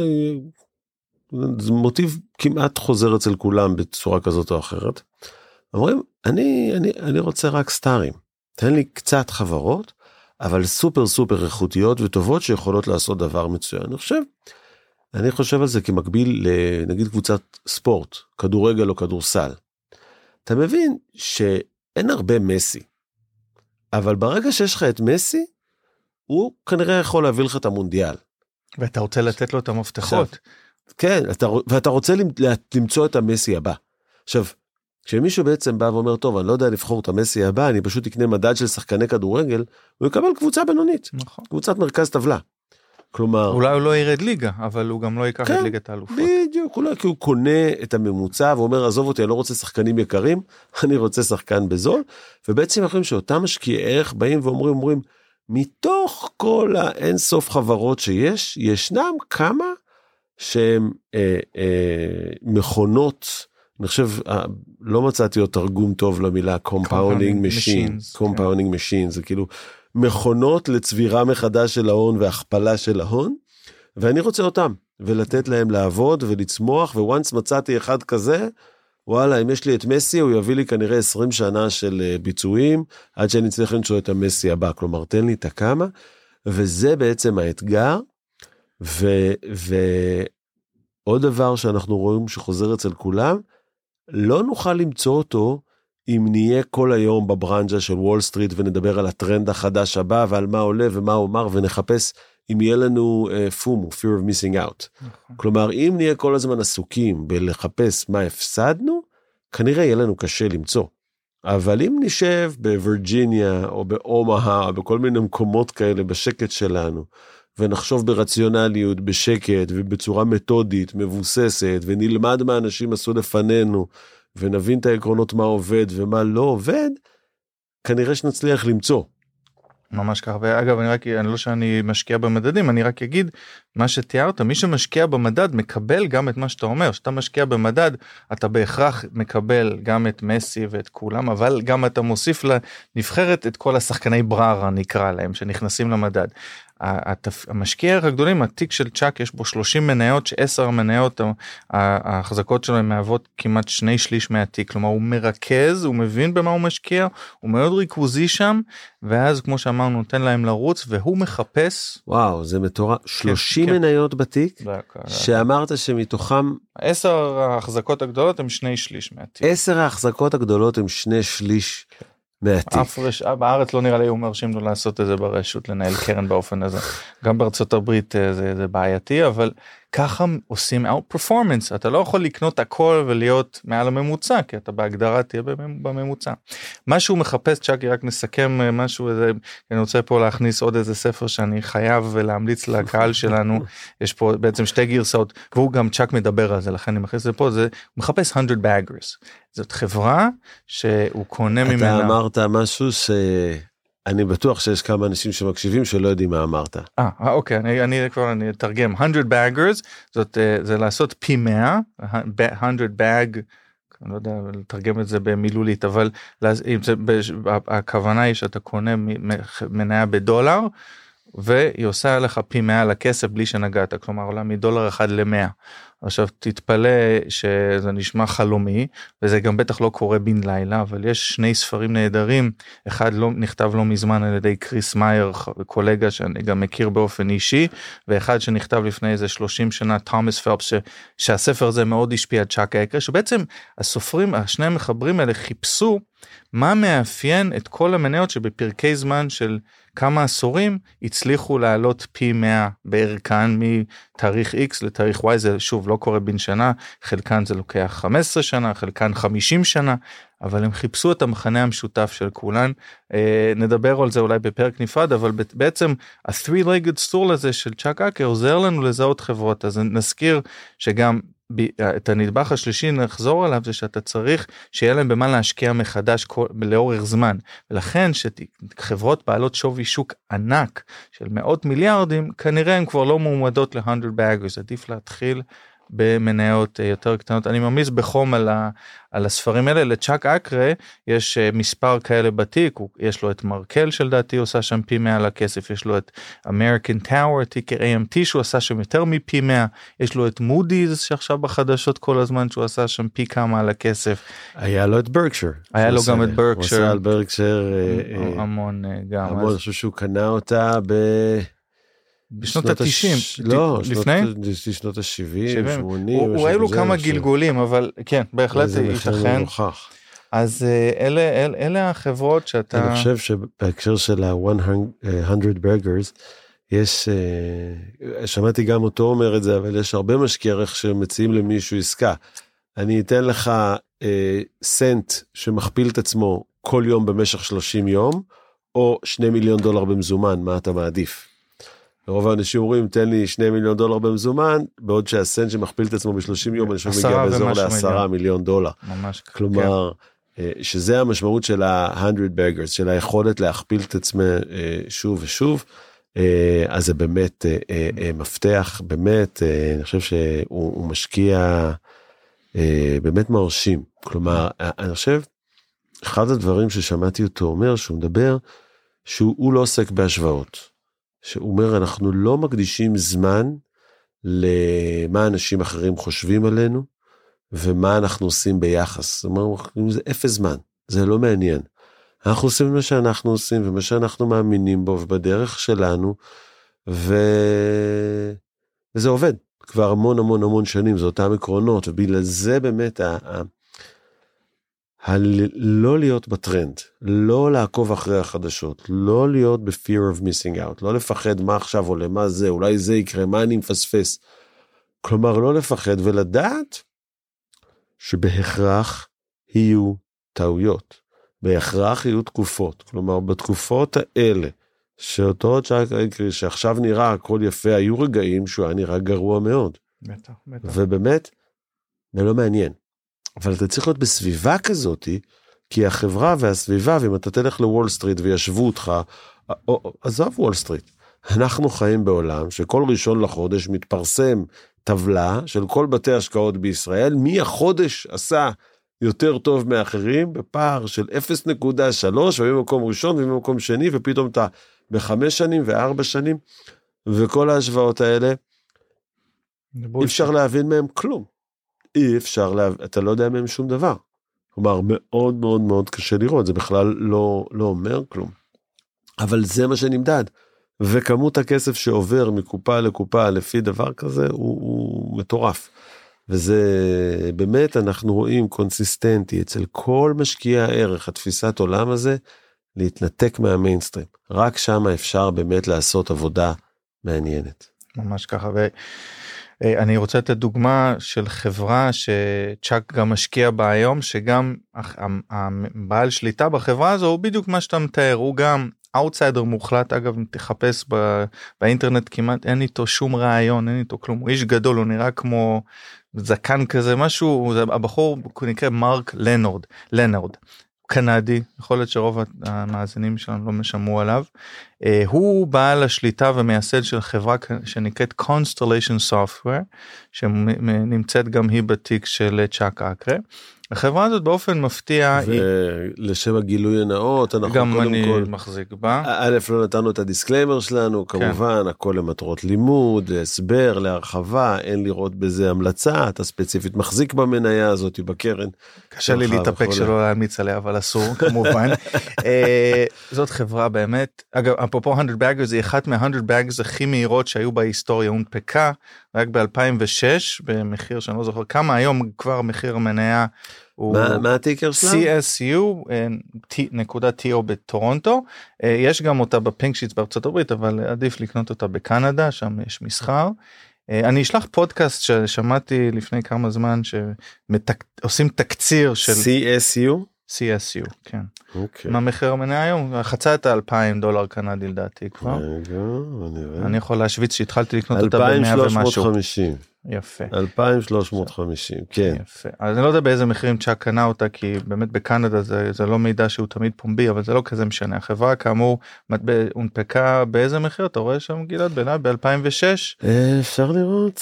שזה מוטיב כמעט חוזר אצל כולם בצורה כזאת או אחרת, אומרים, אני רוצה רק סטארים, תן לי קצת חברות, אבל סופר סופר איכותיות וטובות שיכולות לעשות דבר מצוין. אני חושב על זה כמקביל לנגיד קבוצת ספורט, כדורגל או כדורסל. אתה מבין שאין הרבה מסי, אבל ברגע שיש לך את מסי, הוא כנראה יכול להביא לך את המונדיאל. ואתה רוצה לתת לו את המפתחות. כן, ואתה רוצה למצוא את המסי הבא. עכשיו, כשמישהו בעצם בא ואומר, טוב, אני לא יודע לבחור את המסי הבא, אני פשוט אקנה מדד של שחקני כדורגל, הוא יקבל קבוצה בינונית, נכון. קבוצת מרכז טבלה. כלומר, אולי הוא לא ירד ליגה, אבל הוא גם לא ייקח את ליגת האלופות. בדיוק, אולי כי הוא קונה את הממוצע, ואומר, עזוב אותי, אני לא רוצה שחקנים יקרים, אני רוצה שחקן בזול, ובעצם אנחנו רואים שאותם משקיעי ערך באים ואומרים, מתוך כל האין סוף חברות שיש, ישנם כמה שהם מכונות, אני חושב, לא מצאתי עוד תרגום טוב למילה compounding machines, compounding machines, זה כאילו מכונות לצבירה מחדש של ההון והכפלה של ההון, ואני רוצה אותם, ולתת להם לעבוד ולצמוח, וואנס מצאתי אחד כזה, וואלה, אם יש לי את מסי, הוא יביא לי כנראה 20 שנה של ביצועים, עד שאני צריך למצוא את המסי הבא, כלומר, תן לי את הכמה, וזה בעצם האתגר, ועוד דבר שאנחנו רואים שחוזר אצל כולם, לא נוכל למצוא אותו, אם נהיה כל היום בברנג'ה של וול סטריט, ונדבר על הטרנד החדש הבא, ועל מה עולה ומה אומר, ונחפש אם יהיה לנו פומו, fear of missing out. כלומר, אם נהיה כל הזמן עסוקים בלחפש מה הפסדנו, כנראה יהיה לנו קשה למצוא. אבל אם נשב בווירג'יניה, או באומהה, או בכל מיני מקומות כאלה בשקט שלנו, ונחשוב ברציונליות, בשקט, ובצורה מתודית, מבוססת, ונלמד מה אנשים עשו לפנינו, ונבין את העקרונות מה עובד ומה לא עובד, כנראה שנצליח למצוא. ממש ככה, ואגב, אני לא שאני משקיע במדדים, אני רק אגיד, מה שתיארת, מי שמשקיע במדד מקבל גם את מה שאתה אומר, שאתה משקיע במדד, אתה בהכרח מקבל גם את מסי ואת כולם, אבל גם אתה מוסיף לנבחרת את כל השחקני בררה, נקרא להם, שנכנסים למדד. המשקיע הגדולים, התיק של צ'אק, יש בו 30 מניות, ש10 המניות, ההחזקות שלו הן מהוות כמעט 2/3 מהתיק, כלומר הוא מרכז, הוא מבין במה הוא משקיע, הוא מאוד ריכוזי שם, ואז כמו שאמרנו, נותן להם לרוץ, והוא מחפש... וואו, זה מטורף, 30 מניות בתיק, שאמרת שמתוכם... 10 ההחזקות הגדולות הן 2/3 מהתיק. 10 ההחזקות הגדולות הן 2/3 מהתיק. בארץ לא נראה לי הוא מרשים לו לעשות את זה ברשות, לנהל קרן באופן הזה. גם בארצות הברית זה בעייתי, אבל ככה עושים out performance. אתה לא יכול לקנות הכל ולהיות מעל הממוצע, כי אתה בהגדרה תהיה בממוצע. מה שהוא מחפש, צ'אקי, רק נסכם משהו, אני רוצה פה להכניס עוד איזה ספר שאני חייב להמליץ לקהל שלנו. יש פה בעצם 2 גרסאות, והוא גם צ'אק מדבר על זה, לכן אני מכניס את זה פה, הוא מחפש 100 baggers. זאת חברה שהוא קונה ממנה. אתה אמרת משהו שאני בטוח שיש כמה אנשים שמקשיבים שלא יודעים מה אמרת. אוקיי, אני אתרגם. 100 baggers, זה לעשות פי 100, 100 bag, אני לא יודע לתרגם את זה במילולית, אבל הכוונה היא שאתה קונה מניה בדולר, והיא עושה לך פי 100 לכסף בלי שנגעת, כלומר עולה $1 ל-100. עכשיו תתפלא שזה נשמע חלומי, וזה גם בטח לא קורה בן לילה, אבל יש שני ספרים נהדרים, אחד נכתב לא מזמן על ידי קריס מאייר, קולגה שאני גם מכיר באופן אישי, ואחד שנכתב לפני איזה 30 שנה, תומאס פלפס, שהספר הזה מאוד השפיע על צ'אק אקרי, שבעצם הסופרים, השני המחברים האלה חיפשו, מה מאפיין את כל המניות שבפרקי זמן של כמה עשורים הצליחו לעלות פי 100 בערכן מתאריך X לתאריך Y, זה שוב לא קורה בין שנה, חלקן זה לוקח 15 שנה, חלקן 50 שנה, אבל הם חיפשו את המחנה המשותף של כולן, נדבר על זה אולי בפרק נפרד, אבל בעצם ה-three-legged stool הזה של צ'אק אקרי עוזר לנו לזהות חברות, אז נזכיר שגם את הנדבך השלישי נחזור עליו, זה שאתה צריך שיהיה להם במה להשקיע מחדש לאורך זמן, ולכן שחברות בעלות שווי שוק ענק של מאות מיליארדים, כנראה הן כבר לא מועמדות ל-100 baggers, עדיף להתחיל במניות יותר קטנות. אני ממליץ בחום על הספרים האלה. לצ'אק אקרי יש מספר כאלה בתיק, יש לו את מרקל שלדעתי עושה שם פי 100 על הכסף, יש לו את אמריקן טאוור, טיקר AMT שהוא עשה שם יותר מפי 100, יש לו את מודי'ס שעכשיו בחדשות כל הזמן שהוא עשה שם פי כמה על הכסף. היה לו את ברקשר. היה לו גם את ברקשר. הוא עשה על ברקשר המון גם. המון, אני חושב שהוא קנה אותה בשנות ה-90, לא, לפני? שנות ה-70, 80. הוא היו לו כמה גלגולים, אבל כן, בהחלט ייתכן. אז אלה החברות שאתה... אני חושב שבהקשר של ה-100 Baggers, יש, שמעתי גם אותו אומר את זה, אבל יש הרבה משקיעי ערך שמציעים למישהו עסקה. אני אתן לך סנט שמכפיל את עצמו כל יום במשך 30 יום, או $2 מיליון במזומן, מה אתה מעדיף? רוב האנשים אומרים, תן לי $2 מיליון במזומן, בעוד שהסנט שמכפיל את עצמו ב-30 יום, אני חושב מגיע באזור ל$10 מיליון. ממש. כלומר, שזה המשמעות של ה-100 Baggers, של היכולת להכפיל את עצמי שוב ושוב, אז זה באמת מפתח, באמת, אני חושב שהוא משקיע באמת מרשים. כלומר, אני חושב, אחד הדברים ששמעתי אותו אומר, שהוא מדבר, שהוא לא עוסק בהשוואות. שהוא אומר, אנחנו לא מקדישים זמן למה אנשים אחרים חושבים עלינו, ומה אנחנו עושים ביחס. זאת אומרת, זה אפס זמן, זה לא מעניין. אנחנו עושים מה שאנחנו עושים, ומה שאנחנו מאמינים בו, ובדרך שלנו, וזה עובד. כבר המון המון המון שנים, זה אותם עקרונות, ובגלל זה באמת לא להיות בטרנד, לא לעקוב אחרי החדשות, לא להיות ב-fear of missing out, לא לפחד מה עכשיו עולה, מה זה, אולי זה יקרה, מה אני מפספס. כלומר, לא לפחד ולדעת שבהכרח יהיו טעויות, בהכרח יהיו תקופות. כלומר, בתקופות האלה, שאותו צ'אק אקרי שעכשיו נראה הכל יפה, היו רגעים שהוא היה נראה גרוע מאוד. בטח. ובאמת, זה לא מעניין. אבל אתה צריך להיות בסביבה כזאת, כי החברה והסביבה, ואם אתה תלך לוול סטריט וישבו אותך, עזוב וול סטריט, אנחנו חיים בעולם שכל ראשון לחודש מתפרסם טבלה של כל בתי השקעות בישראל, מי החודש עשה יותר טוב מאחרים, בפער של 0.3, ובמקום ראשון ובמקום שני, ופתאום אתה ב5 שנים ו4 שנים, וכל ההשוואות האלה, אי אפשר להבין מהם כלום. אי אפשר, אתה לא יודע מהם שום דבר. כלומר, מאוד מאוד מאוד קשה לראות, זה בכלל לא אומר כלום. אבל זה מה שנמדד. וכמות הכסף שעובר מקופה לקופה לפי דבר כזה, הוא מטורף. וזה באמת, אנחנו רואים קונסיסטנטי אצל כל משקיעי הערך, התפיסת עולם הזה, להתנתק מהמיינסטרים. רק שם אפשר באמת לעשות עבודה מעניינת. ממש ככה, אני רוצה לתת דוגמה של חברה שצ'אק גם משקיע בה היום, שגם הבעל שליטה בחברה הזו הוא בדיוק מה שאתה מתאר, הוא גם אאוטסיידר מוחלט, אגב תחפש באינטרנט כמעט אין איתו שום רעיון, אין איתו כלום, הוא איש גדול, הוא נראה כמו זקן כזה, משהו, הבחור נקרא מרק לנארד, קנדי, יכול להיות שרוב המאזינים שלנו לא שמעו עליו, הוא בעל השליטה ומייסד של חברה שנקראת Constellation Software, שנמצאת גם היא בתיק של צ'אק אקרי, החברה הזאת באופן מפתיע ולשם הגילוי הנאות, אנחנו גם קודם אני כל, מחזיק בה. א', לא נתנו את הדיסקליימר שלנו, כמובן, הכל למטרות לימוד, להסבר, להרחבה, אין לראות בזה המלצה, אתה ספציפית מחזיק במניה הזאת, בקרן. קשה לי להתאפק שלא להמיץ עליה, אבל אסור, כמובן. זאת חברה באמת, אגב, אפרופו 100 Baggers, היא אחת מה-100 Baggers הכי מהירות שהיו בהיסטוריה, הונפקה רק ב-2006, במחיר שאני לא זוכר כמה, היום כבר מחיר המניה הוא מה הטיקר שלה? CSU.TO בטורונטו, יש גם אותה בפינק שיטס בארצות הברית, אבל עדיף לקנות אותה בקנדה, שם יש מסחר. אני אשלח פודקאסט ששמעתי לפני כמה זמן, שעושים תקציר של CSU? CSU, כן. אוקיי. מה מחיר המניה היום? חצה את $2,000 קנדי לדעתי כבר. אני יכול להשוויץ שהתחלתי לקנות אותה ב-100 ומשהו. 2,350. יפה. 2,350, כן. יפה. אז אני לא יודע באיזה מחירים צ'אק קנה אותה, כי באמת בקנדה זה לא מידע שהוא תמיד פומבי, אבל זה לא כזה משנה. החברה כאמור הונפקה באיזה מחיר? אתה רואה שם גלעד בעיניי ב-2006? אפשר לראות.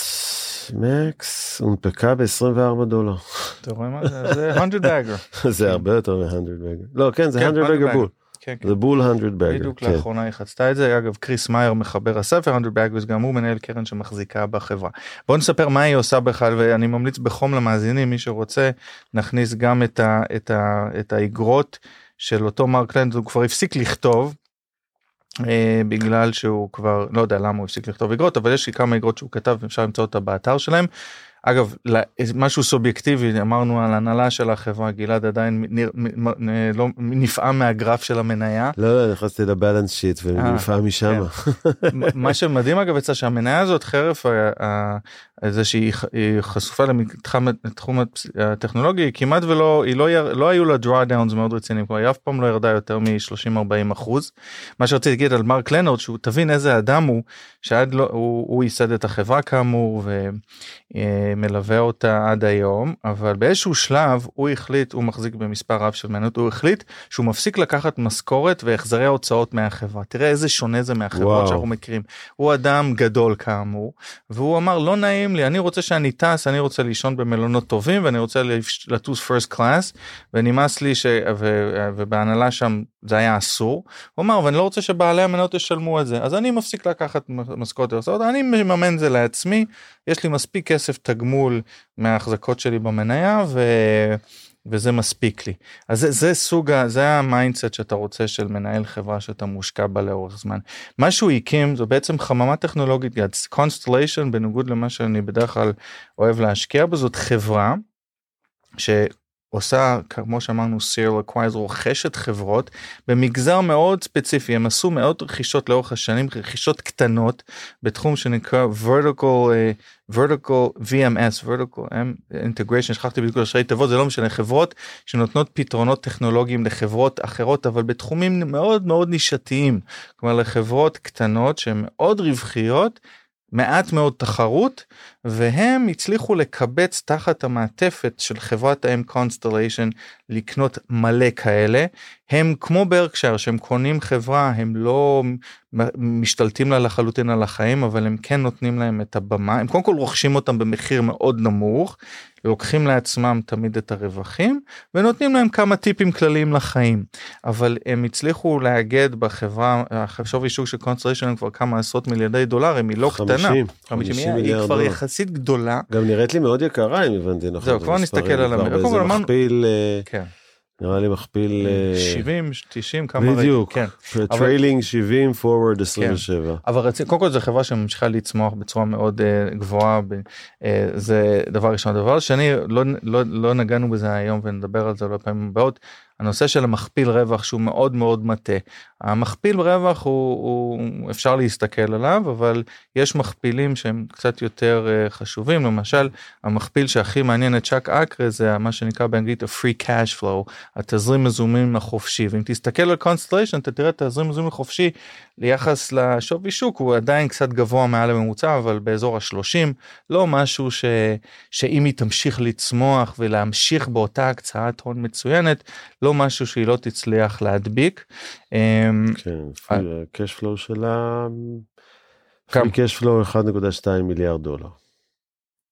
מקס הונפקה ב$24. אתה רואה מה זה? זה 100 Bagger. זה הרבה יותר מ-100 Bagger. לא, כן, זה 100 Bagger בול. זה בול 100 Bagger. בדיוק לאחרונה היא חצתה את זה. אגב, קריס מאייר מחבר הספר 100 Baggers, גם הוא מנהל קרן שמחזיקה בחברה. בואו נספר מה היא עושה בכלל, ואני ממליץ בחום למאזינים, מי שרוצה, נכניס גם את האגרות של אותו מרק לנד, הוא כבר הפסיק לכתוב, בגלל שהוא כבר, לא יודע למה הוא הפסיק לכתוב אגרות, אבל יש לי כמה אגרות שהוא כתב, ואפשר למצוא אותה באתר שלהם. אגב, משהו סובייקטיבי, אמרנו על הנהלה של החברה, גלעד עדיין לא נפעם מהגרף של המניה. לא, נכנסתי לבלנס שיט ונפעם משם. מה שמדהים אגב, יצא שהמניה הזאת, חרף זה שהיא חשופה לתחום הטכנולוגי, כמעט ולא, לא היו לה drawdowns מאוד רציניים, היא אף פעם לא ירדה יותר מ-30-40%. מה שרציתי להגיד על מרק לנרד, שהוא תבין איזה אדם הוא, שעד לא, הוא ייסד את החברה כאמור, ומלווה אותה עד היום, אבל באיזשהו שלב הוא החליט, הוא מחזיק במספר רב של מניות, הוא החליט שהוא מפסיק לקחת משכורת והחזרי ההוצאות מהחברה. תראה איזה שונה זה מהחברות שאנחנו מכירים. הוא אדם גדול כאמור, והוא אמר, לא נעים לי, אני רוצה שאני טס, אני רוצה לישון במלונות טובים, ואני רוצה לטוס first class, ונמאס לי ובהנהלה שם זה היה אסור. הוא אמר, ואני לא רוצה שבעלי המניות ישלמו את זה, אז אני מפסיק לקחת משכורת והוצאות, אני מממן זה לעצמי, יש לי מספיק כסף תגמול מההחזקות שלי במניה, וזה מספיק לי. אז זה המיינדסט שאתה רוצה של מנהל חברה שאתה מושקע בה לאורך זמן. מה שהוא הקים, זו בעצם חממה טכנולוגית, Constellation, בניגוד למה שאני בדרך כלל אוהב להשקיע בה, זאת חברה שעושה, כמו שאמרנו, serial acquires, רוכשת חברות, במגזר מאוד ספציפי, הם עשו מאוד רכישות לאורך השנים, רכישות קטנות, בתחום שנקרא vertical VMS, vertical integration, שכחתי בדיוק לשרי תיבות, זה לא משנה, חברות שנותנות פתרונות טכנולוגיים לחברות אחרות, אבל בתחומים מאוד מאוד נישתיים, כלומר לחברות קטנות שהן מאוד רווחיות, מעט מאוד תחרות, והם הצליחו לקבץ תחת המעטפת של חברת האם קונסטליישן, לקנות מלא כאלה. הם כמו ברקשייר, שהם קונים חברה, הם לא משתלטים לה לחלוטין על החיים, אבל הם כן נותנים להם את הבמה, הם קודם כל רוכשים אותם במחיר מאוד נמוך, לוקחים לעצמם תמיד את הרווחים, ונותנים להם כמה טיפים כלליים לחיים, אבל הם הצליחו להגד בחברה, שווי שוק של קונסטליישן הם כבר כמה עשרות מיליארדי דולרים, היא לא קטנה, 50 היא כבר דולר. יחסית גדולה. גם נראית לי מאוד יקרה, אם הבנתי נכון. זהו, כבר נסתכל על המחיר. באיזה מכפיל, כן. נראה לי מכפיל 70, 90, כמה בדיוק, כן. טריילינג 70, פורוורד 27. אבל קודם כל זו חברה שממשיכה לצמוח בצורה מאוד גבוהה, זה דבר ראשון. דבר שני, לא נגענו בזה היום ונדבר על זה לא פעמים הבאות, הנושא של המכפיל רווח שהוא מאוד מאוד מטה. המכפיל רווח הוא אפשר להסתכל עליו, אבל יש מכפילים שהם קצת יותר חשובים, למשל המכפיל שהכי מעניין את צ'אק אקרה זה מה שנקרא באנגלית ה-free cash flow, התזרים מזומן החופשי, ואם תסתכל על Constellation אתה תראה את התזרים מזומן החופשי ליחס לשווי שוק, הוא עדיין קצת גבוה מעל הממוצע, אבל באזור ה-30, לא משהו שאם היא תמשיך לצמוח ולהמשיך באותה הקצאת הון מצוינת, לא משהו שהיא לא תצליח להדביק. כן, הקש פלואו שלה, פרי קש פלואו $1.2 מיליארד.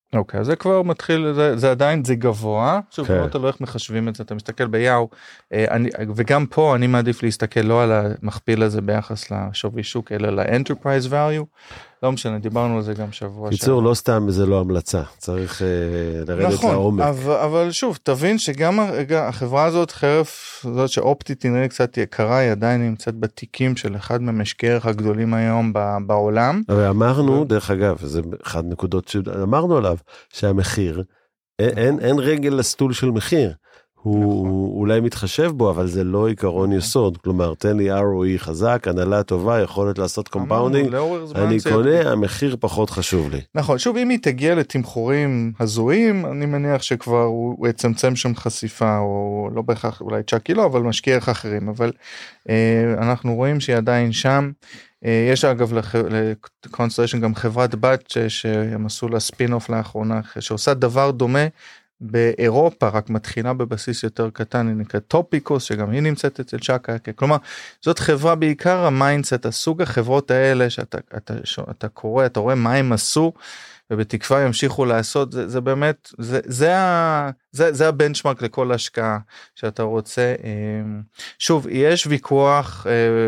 אוקיי, זה כבר מתחיל, זה עדיין זה גבוה, שוב, לא תלוי איך מחשבים את זה, אתה מסתכל ביאו, וגם פה אני מעדיף להסתכל לא על המכפיל הזה ביחס לשווי שוק, אלא ל-enterprise value, לא משנה, דיברנו על זה גם שבוע. קיצור, לא סתם, זה לא המלצה, צריך לרדת לעומק. נכון, אבל שוב, תבין שגם החברה הזאת, חרף זאת שאופטית נראה קצת יקרה, היא עדיין נמצאת בתיקים של אחד ממשקי ערך הגדולים היום בעולם. אבל אמרנו, דרך אגב, זה אחד נקודות שאמרנו עליו, שהמחיר, אין רגל לסטול של מחיר. הוא אולי מתחשב בו, אבל זה לא עיקרון יסוד. כלומר, תן לי ROE חזק, הנהלה טובה, יכולת לעשות קומפאונדינג, אני קונה, המחיר פחות חשוב לי. נכון, שוב, אם היא תגיע לתמחורים הזויים, אני מניח שכבר הוא יצמצם שם חשיפה, או לא בהכרח, אולי צ'קי לא, אבל משקיע ערך אחרים, אבל אנחנו רואים שהיא עדיין שם. יש אגב לקונסטליישן גם חברת בת שהם עשו לה ספין אוף לאחרונה, שעושה דבר דומה, באירופה, רק מתחילה בבסיס יותר קטן, היא נקראת טופיקוס, שגם היא נמצאת אצל צ'קה, כלומר, זאת חברה בעיקר המיינדסט, הסוג החברות האלה, שאתה קורא, אתה רואה מה הם עשו, ובתקווה ימשיכו לעשות, זה באמת, זה הבנצ'מרק לכל השקעה שאתה רוצה. שוב, יש ויכוח,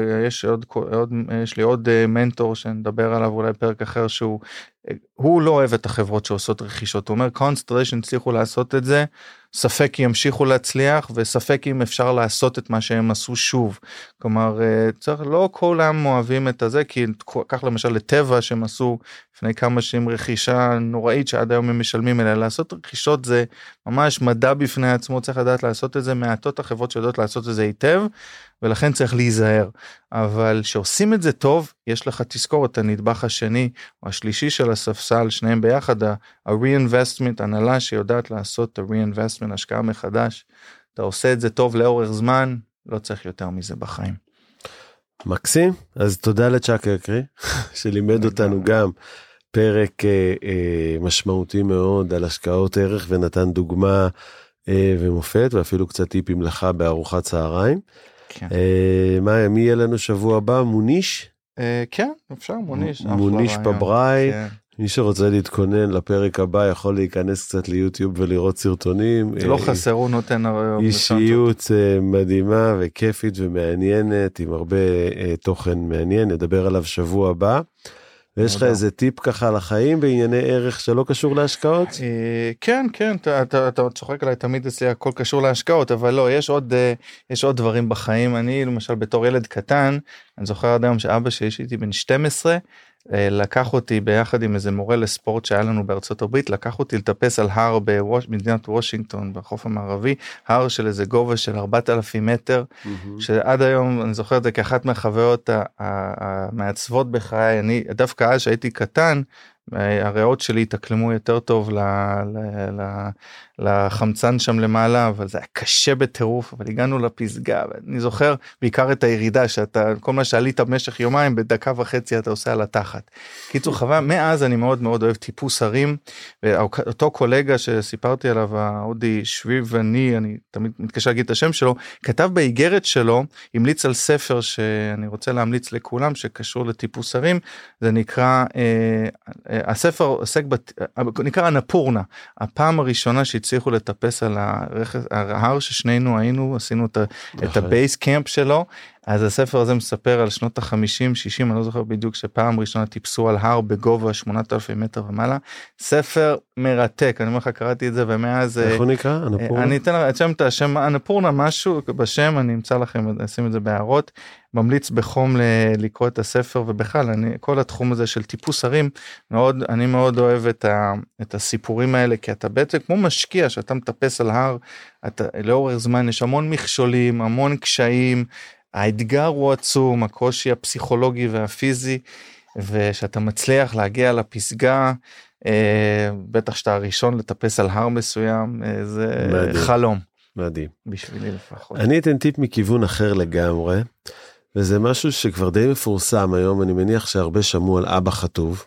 יש לי עוד מנטור שנדבר עליו אולי פרק אחר, הוא לא אוהב את החברות שעושות רכישות, הוא אומר, קונסטליישן הצליחו לעשות את זה, ספק ימשיכו להצליח, וספק אם אפשר לעשות את מה שהם עשו שוב. כלומר, לא כולם אוהבים את הזה, כי כך למשל לטבע שהם עשו לפני כמה שנים רכישה נוראית, שעד היום הם משלמים אליה. לעשות רכישות זה ממש מדע בפני עצמו, צריך לדעת לעשות את זה, מעטות החברות שיודעות לעשות את זה היטב, ולכן צריך להיזהר. אבל שעושים את זה טוב, יש לך תזכור את הנדבך השני, או השלישי של הספסל, שניהם ביחד, ה-reinvestment, הנהלה שיודעת לעשות את ה-reinvestment, השקעה מחדש, אתה עושה את זה טוב לאורך זמן, לא צריך יותר מזה בחיים. מקסים, אז תודה לצ'קה יקרי, שלימד אותנו גם פרק משמעותי מאוד על השקעות ערך, ונתן דוגמה ומופת, ואפילו קצת טיפים לך בארוחת צהריים. כן. מי יהיה לנו שבוע הבא? מוניש? כן, אפשר, מוניש. מוניש פבראי. מי שרוצה להתכונן לפרק הבא יכול להיכנס קצת ליוטיוב ולראות סרטונים. לא חסר, הוא נותן אישיות מדהימה וכיפית ומעניינת, עם הרבה תוכן מעניין, נדבר עליו שבוע הבא. ויש לך איזה טיפ ככה לחיים בענייני ערך שלא קשור להשקעות? כן, אתה צוחק עליי, תמיד אצלי הכל קשור להשקעות, אבל לא, יש עוד דברים בחיים. אני למשל בתור ילד קטן, אני זוכר עד היום שאבא שלי שהייתי בן 12, לקח אותי ביחד עם איזה מורה לספורט שהיה לנו בארצות הברית, לקח אותי לטפס על הר במדינת וושינגטון בחוף המערבי, הר של איזה גובה של 4,000 מטר, שעד היום אני זוכר את זה כאחת מהחוויות המעצבות בחיי. אני דווקא אז שהייתי קטן, הריאות שלי התאקלמו יותר טוב לחמצן שם למעלה, אבל זה היה קשה בטירוף, אבל הגענו לפסגה, ואני זוכר בעיקר את הירידה, שאתה, כל מה שעלית במשך יומיים, בדקה וחצי אתה עושה על התחת. קיצור חווה, מאז אני מאוד מאוד אוהב טיפוס הרים, ואותו קולגה שסיפרתי עליו, האודי שביבני, אני תמיד מתקשר להגיד את השם שלו, כתב באיגרת שלו, המליץ על ספר שאני רוצה להמליץ לכולם, שקשור לטיפוס הרים, זה נקרא, הספר עוסק, נקרא אנפורנה, הפעם הראשונה שהצליחו לטפס על ההר ששנינו היינו, עשינו את הבייס קמפ שלו, אז הספר הזה מספר על שנות ה-50-60, אני לא זוכר בדיוק שפעם ראשונה טיפסו על הר בגובה 8,000 מטר ומעלה, ספר מרתק, אני אומר לך, קראתי את זה ומאז... איך הוא נקרא? אנפורנה? אני אתן לך את השם, אנפורנה משהו בשם, אני אמצא לכם, אשים את זה בהערות, ממליץ בחום לקרוא את הספר, ובכלל, כל התחום הזה של טיפוס הרים, אני מאוד אוהב את הסיפורים האלה, כי אתה בעצם כמו משקיע, שאתה מטפס על הר, לאורך זמן יש המון מכשולים, המון קשיים, האתגר הוא עצום, הקושי הפסיכולוגי והפיזי, ושאתה מצליח להגיע לפסגה, בטח שאתה הראשון לטפס על הר מסוים, זה מדהים. חלום. מדהים. בשבילי לפחות. אני אתן טיפ מכיוון אחר לגמרי, וזה משהו שכבר די מפורסם היום, אני מניח שהרבה שמעו על אבא חטוב,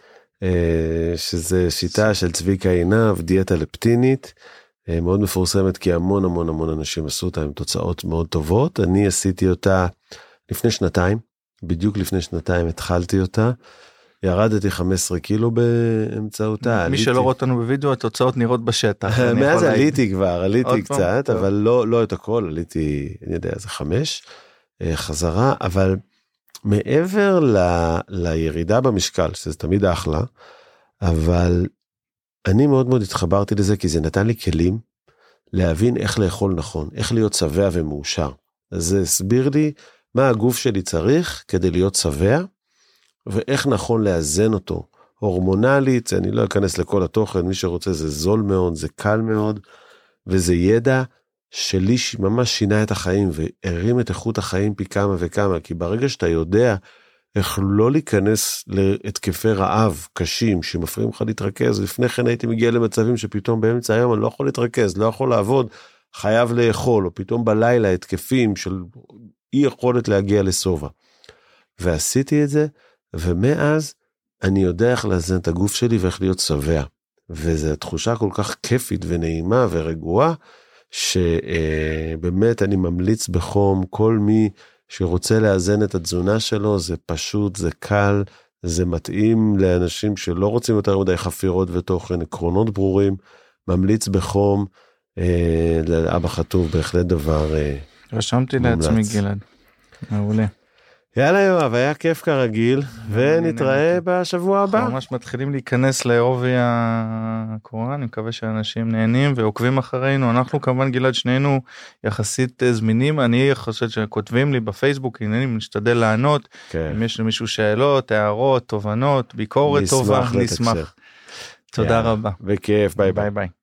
שזה שיטה של צביקה עינב, דיאטה לפטינית, מאוד מפורסמת, כי המון אנשים עשו אותה עם תוצאות מאוד טובות. אני עשיתי אותה לפני שנתיים, בדיוק לפני שנתיים התחלתי אותה, ירדתי 15 קילו באמצעותה. מי שלא רואה אותנו בווידאו, התוצאות נראות בשטח. מאז עליתי כבר, עליתי קצת, אבל לא את הכל, עליתי, אני יודע, זה 5 חזרה, אבל מעבר לירידה במשקל, שזה תמיד אחלה, אבל אני מאוד מאוד התחברתי לזה, כי זה נתן לי כלים להבין איך לאכול נכון, איך להיות שבע ומאושר. אז זה הסביר לי מה הגוף שלי צריך כדי להיות שבע, ואיך נכון לאזן אותו. הורמונלית, אני לא אכנס לכל התוכן, מי שרוצה זה זול מאוד, זה קל מאוד, וזה ידע שלי ממש שינה את החיים, והרים את איכות החיים פי כמה וכמה, כי ברגע שאתה יודע איך לא להיכנס להתקפי רעב קשים, שמפריעים לך להתרכז, לפני כן הייתי מגיע למצבים שפתאום באמצע היום אני לא יכול להתרכז, לא יכול לעבוד, חייב לאכול, או פתאום בלילה התקפים של אי יכולת להגיע לסובה. ועשיתי את זה, ומאז אני יודע איך לאזן את הגוף שלי ואיך להיות שבע. וזו תחושה כל כך כיפית ונעימה ורגועה, שבאמת אני ממליץ בחום, כל מי שרוצה לאזן את התזונה שלו, זה פשוט, זה קל, זה מתאים לאנשים שלא רוצים יותר מדי חפירות ותוכן, עקרונות ברורים, ממליץ בחום, לאבא חטוב, בהחלט דבר רשמתי לעצמי גלעד, מעולה. יאללה יואב, היה כיף כרגיל, ונתראה בשבוע הבא. ממש מתחילים להיכנס לעובי הקורונה, אני מקווה שאנשים נהנים ועוקבים אחרינו, אנחנו כמובן גלעד שנינו יחסית זמינים, אני חושב שכותבים לי בפייסבוק, אני משתדל לענות, אם יש למישהו שאלות, הערות, תובנות, ביקורת טובה, נשמח. תודה רבה. בכיף, ביי ביי.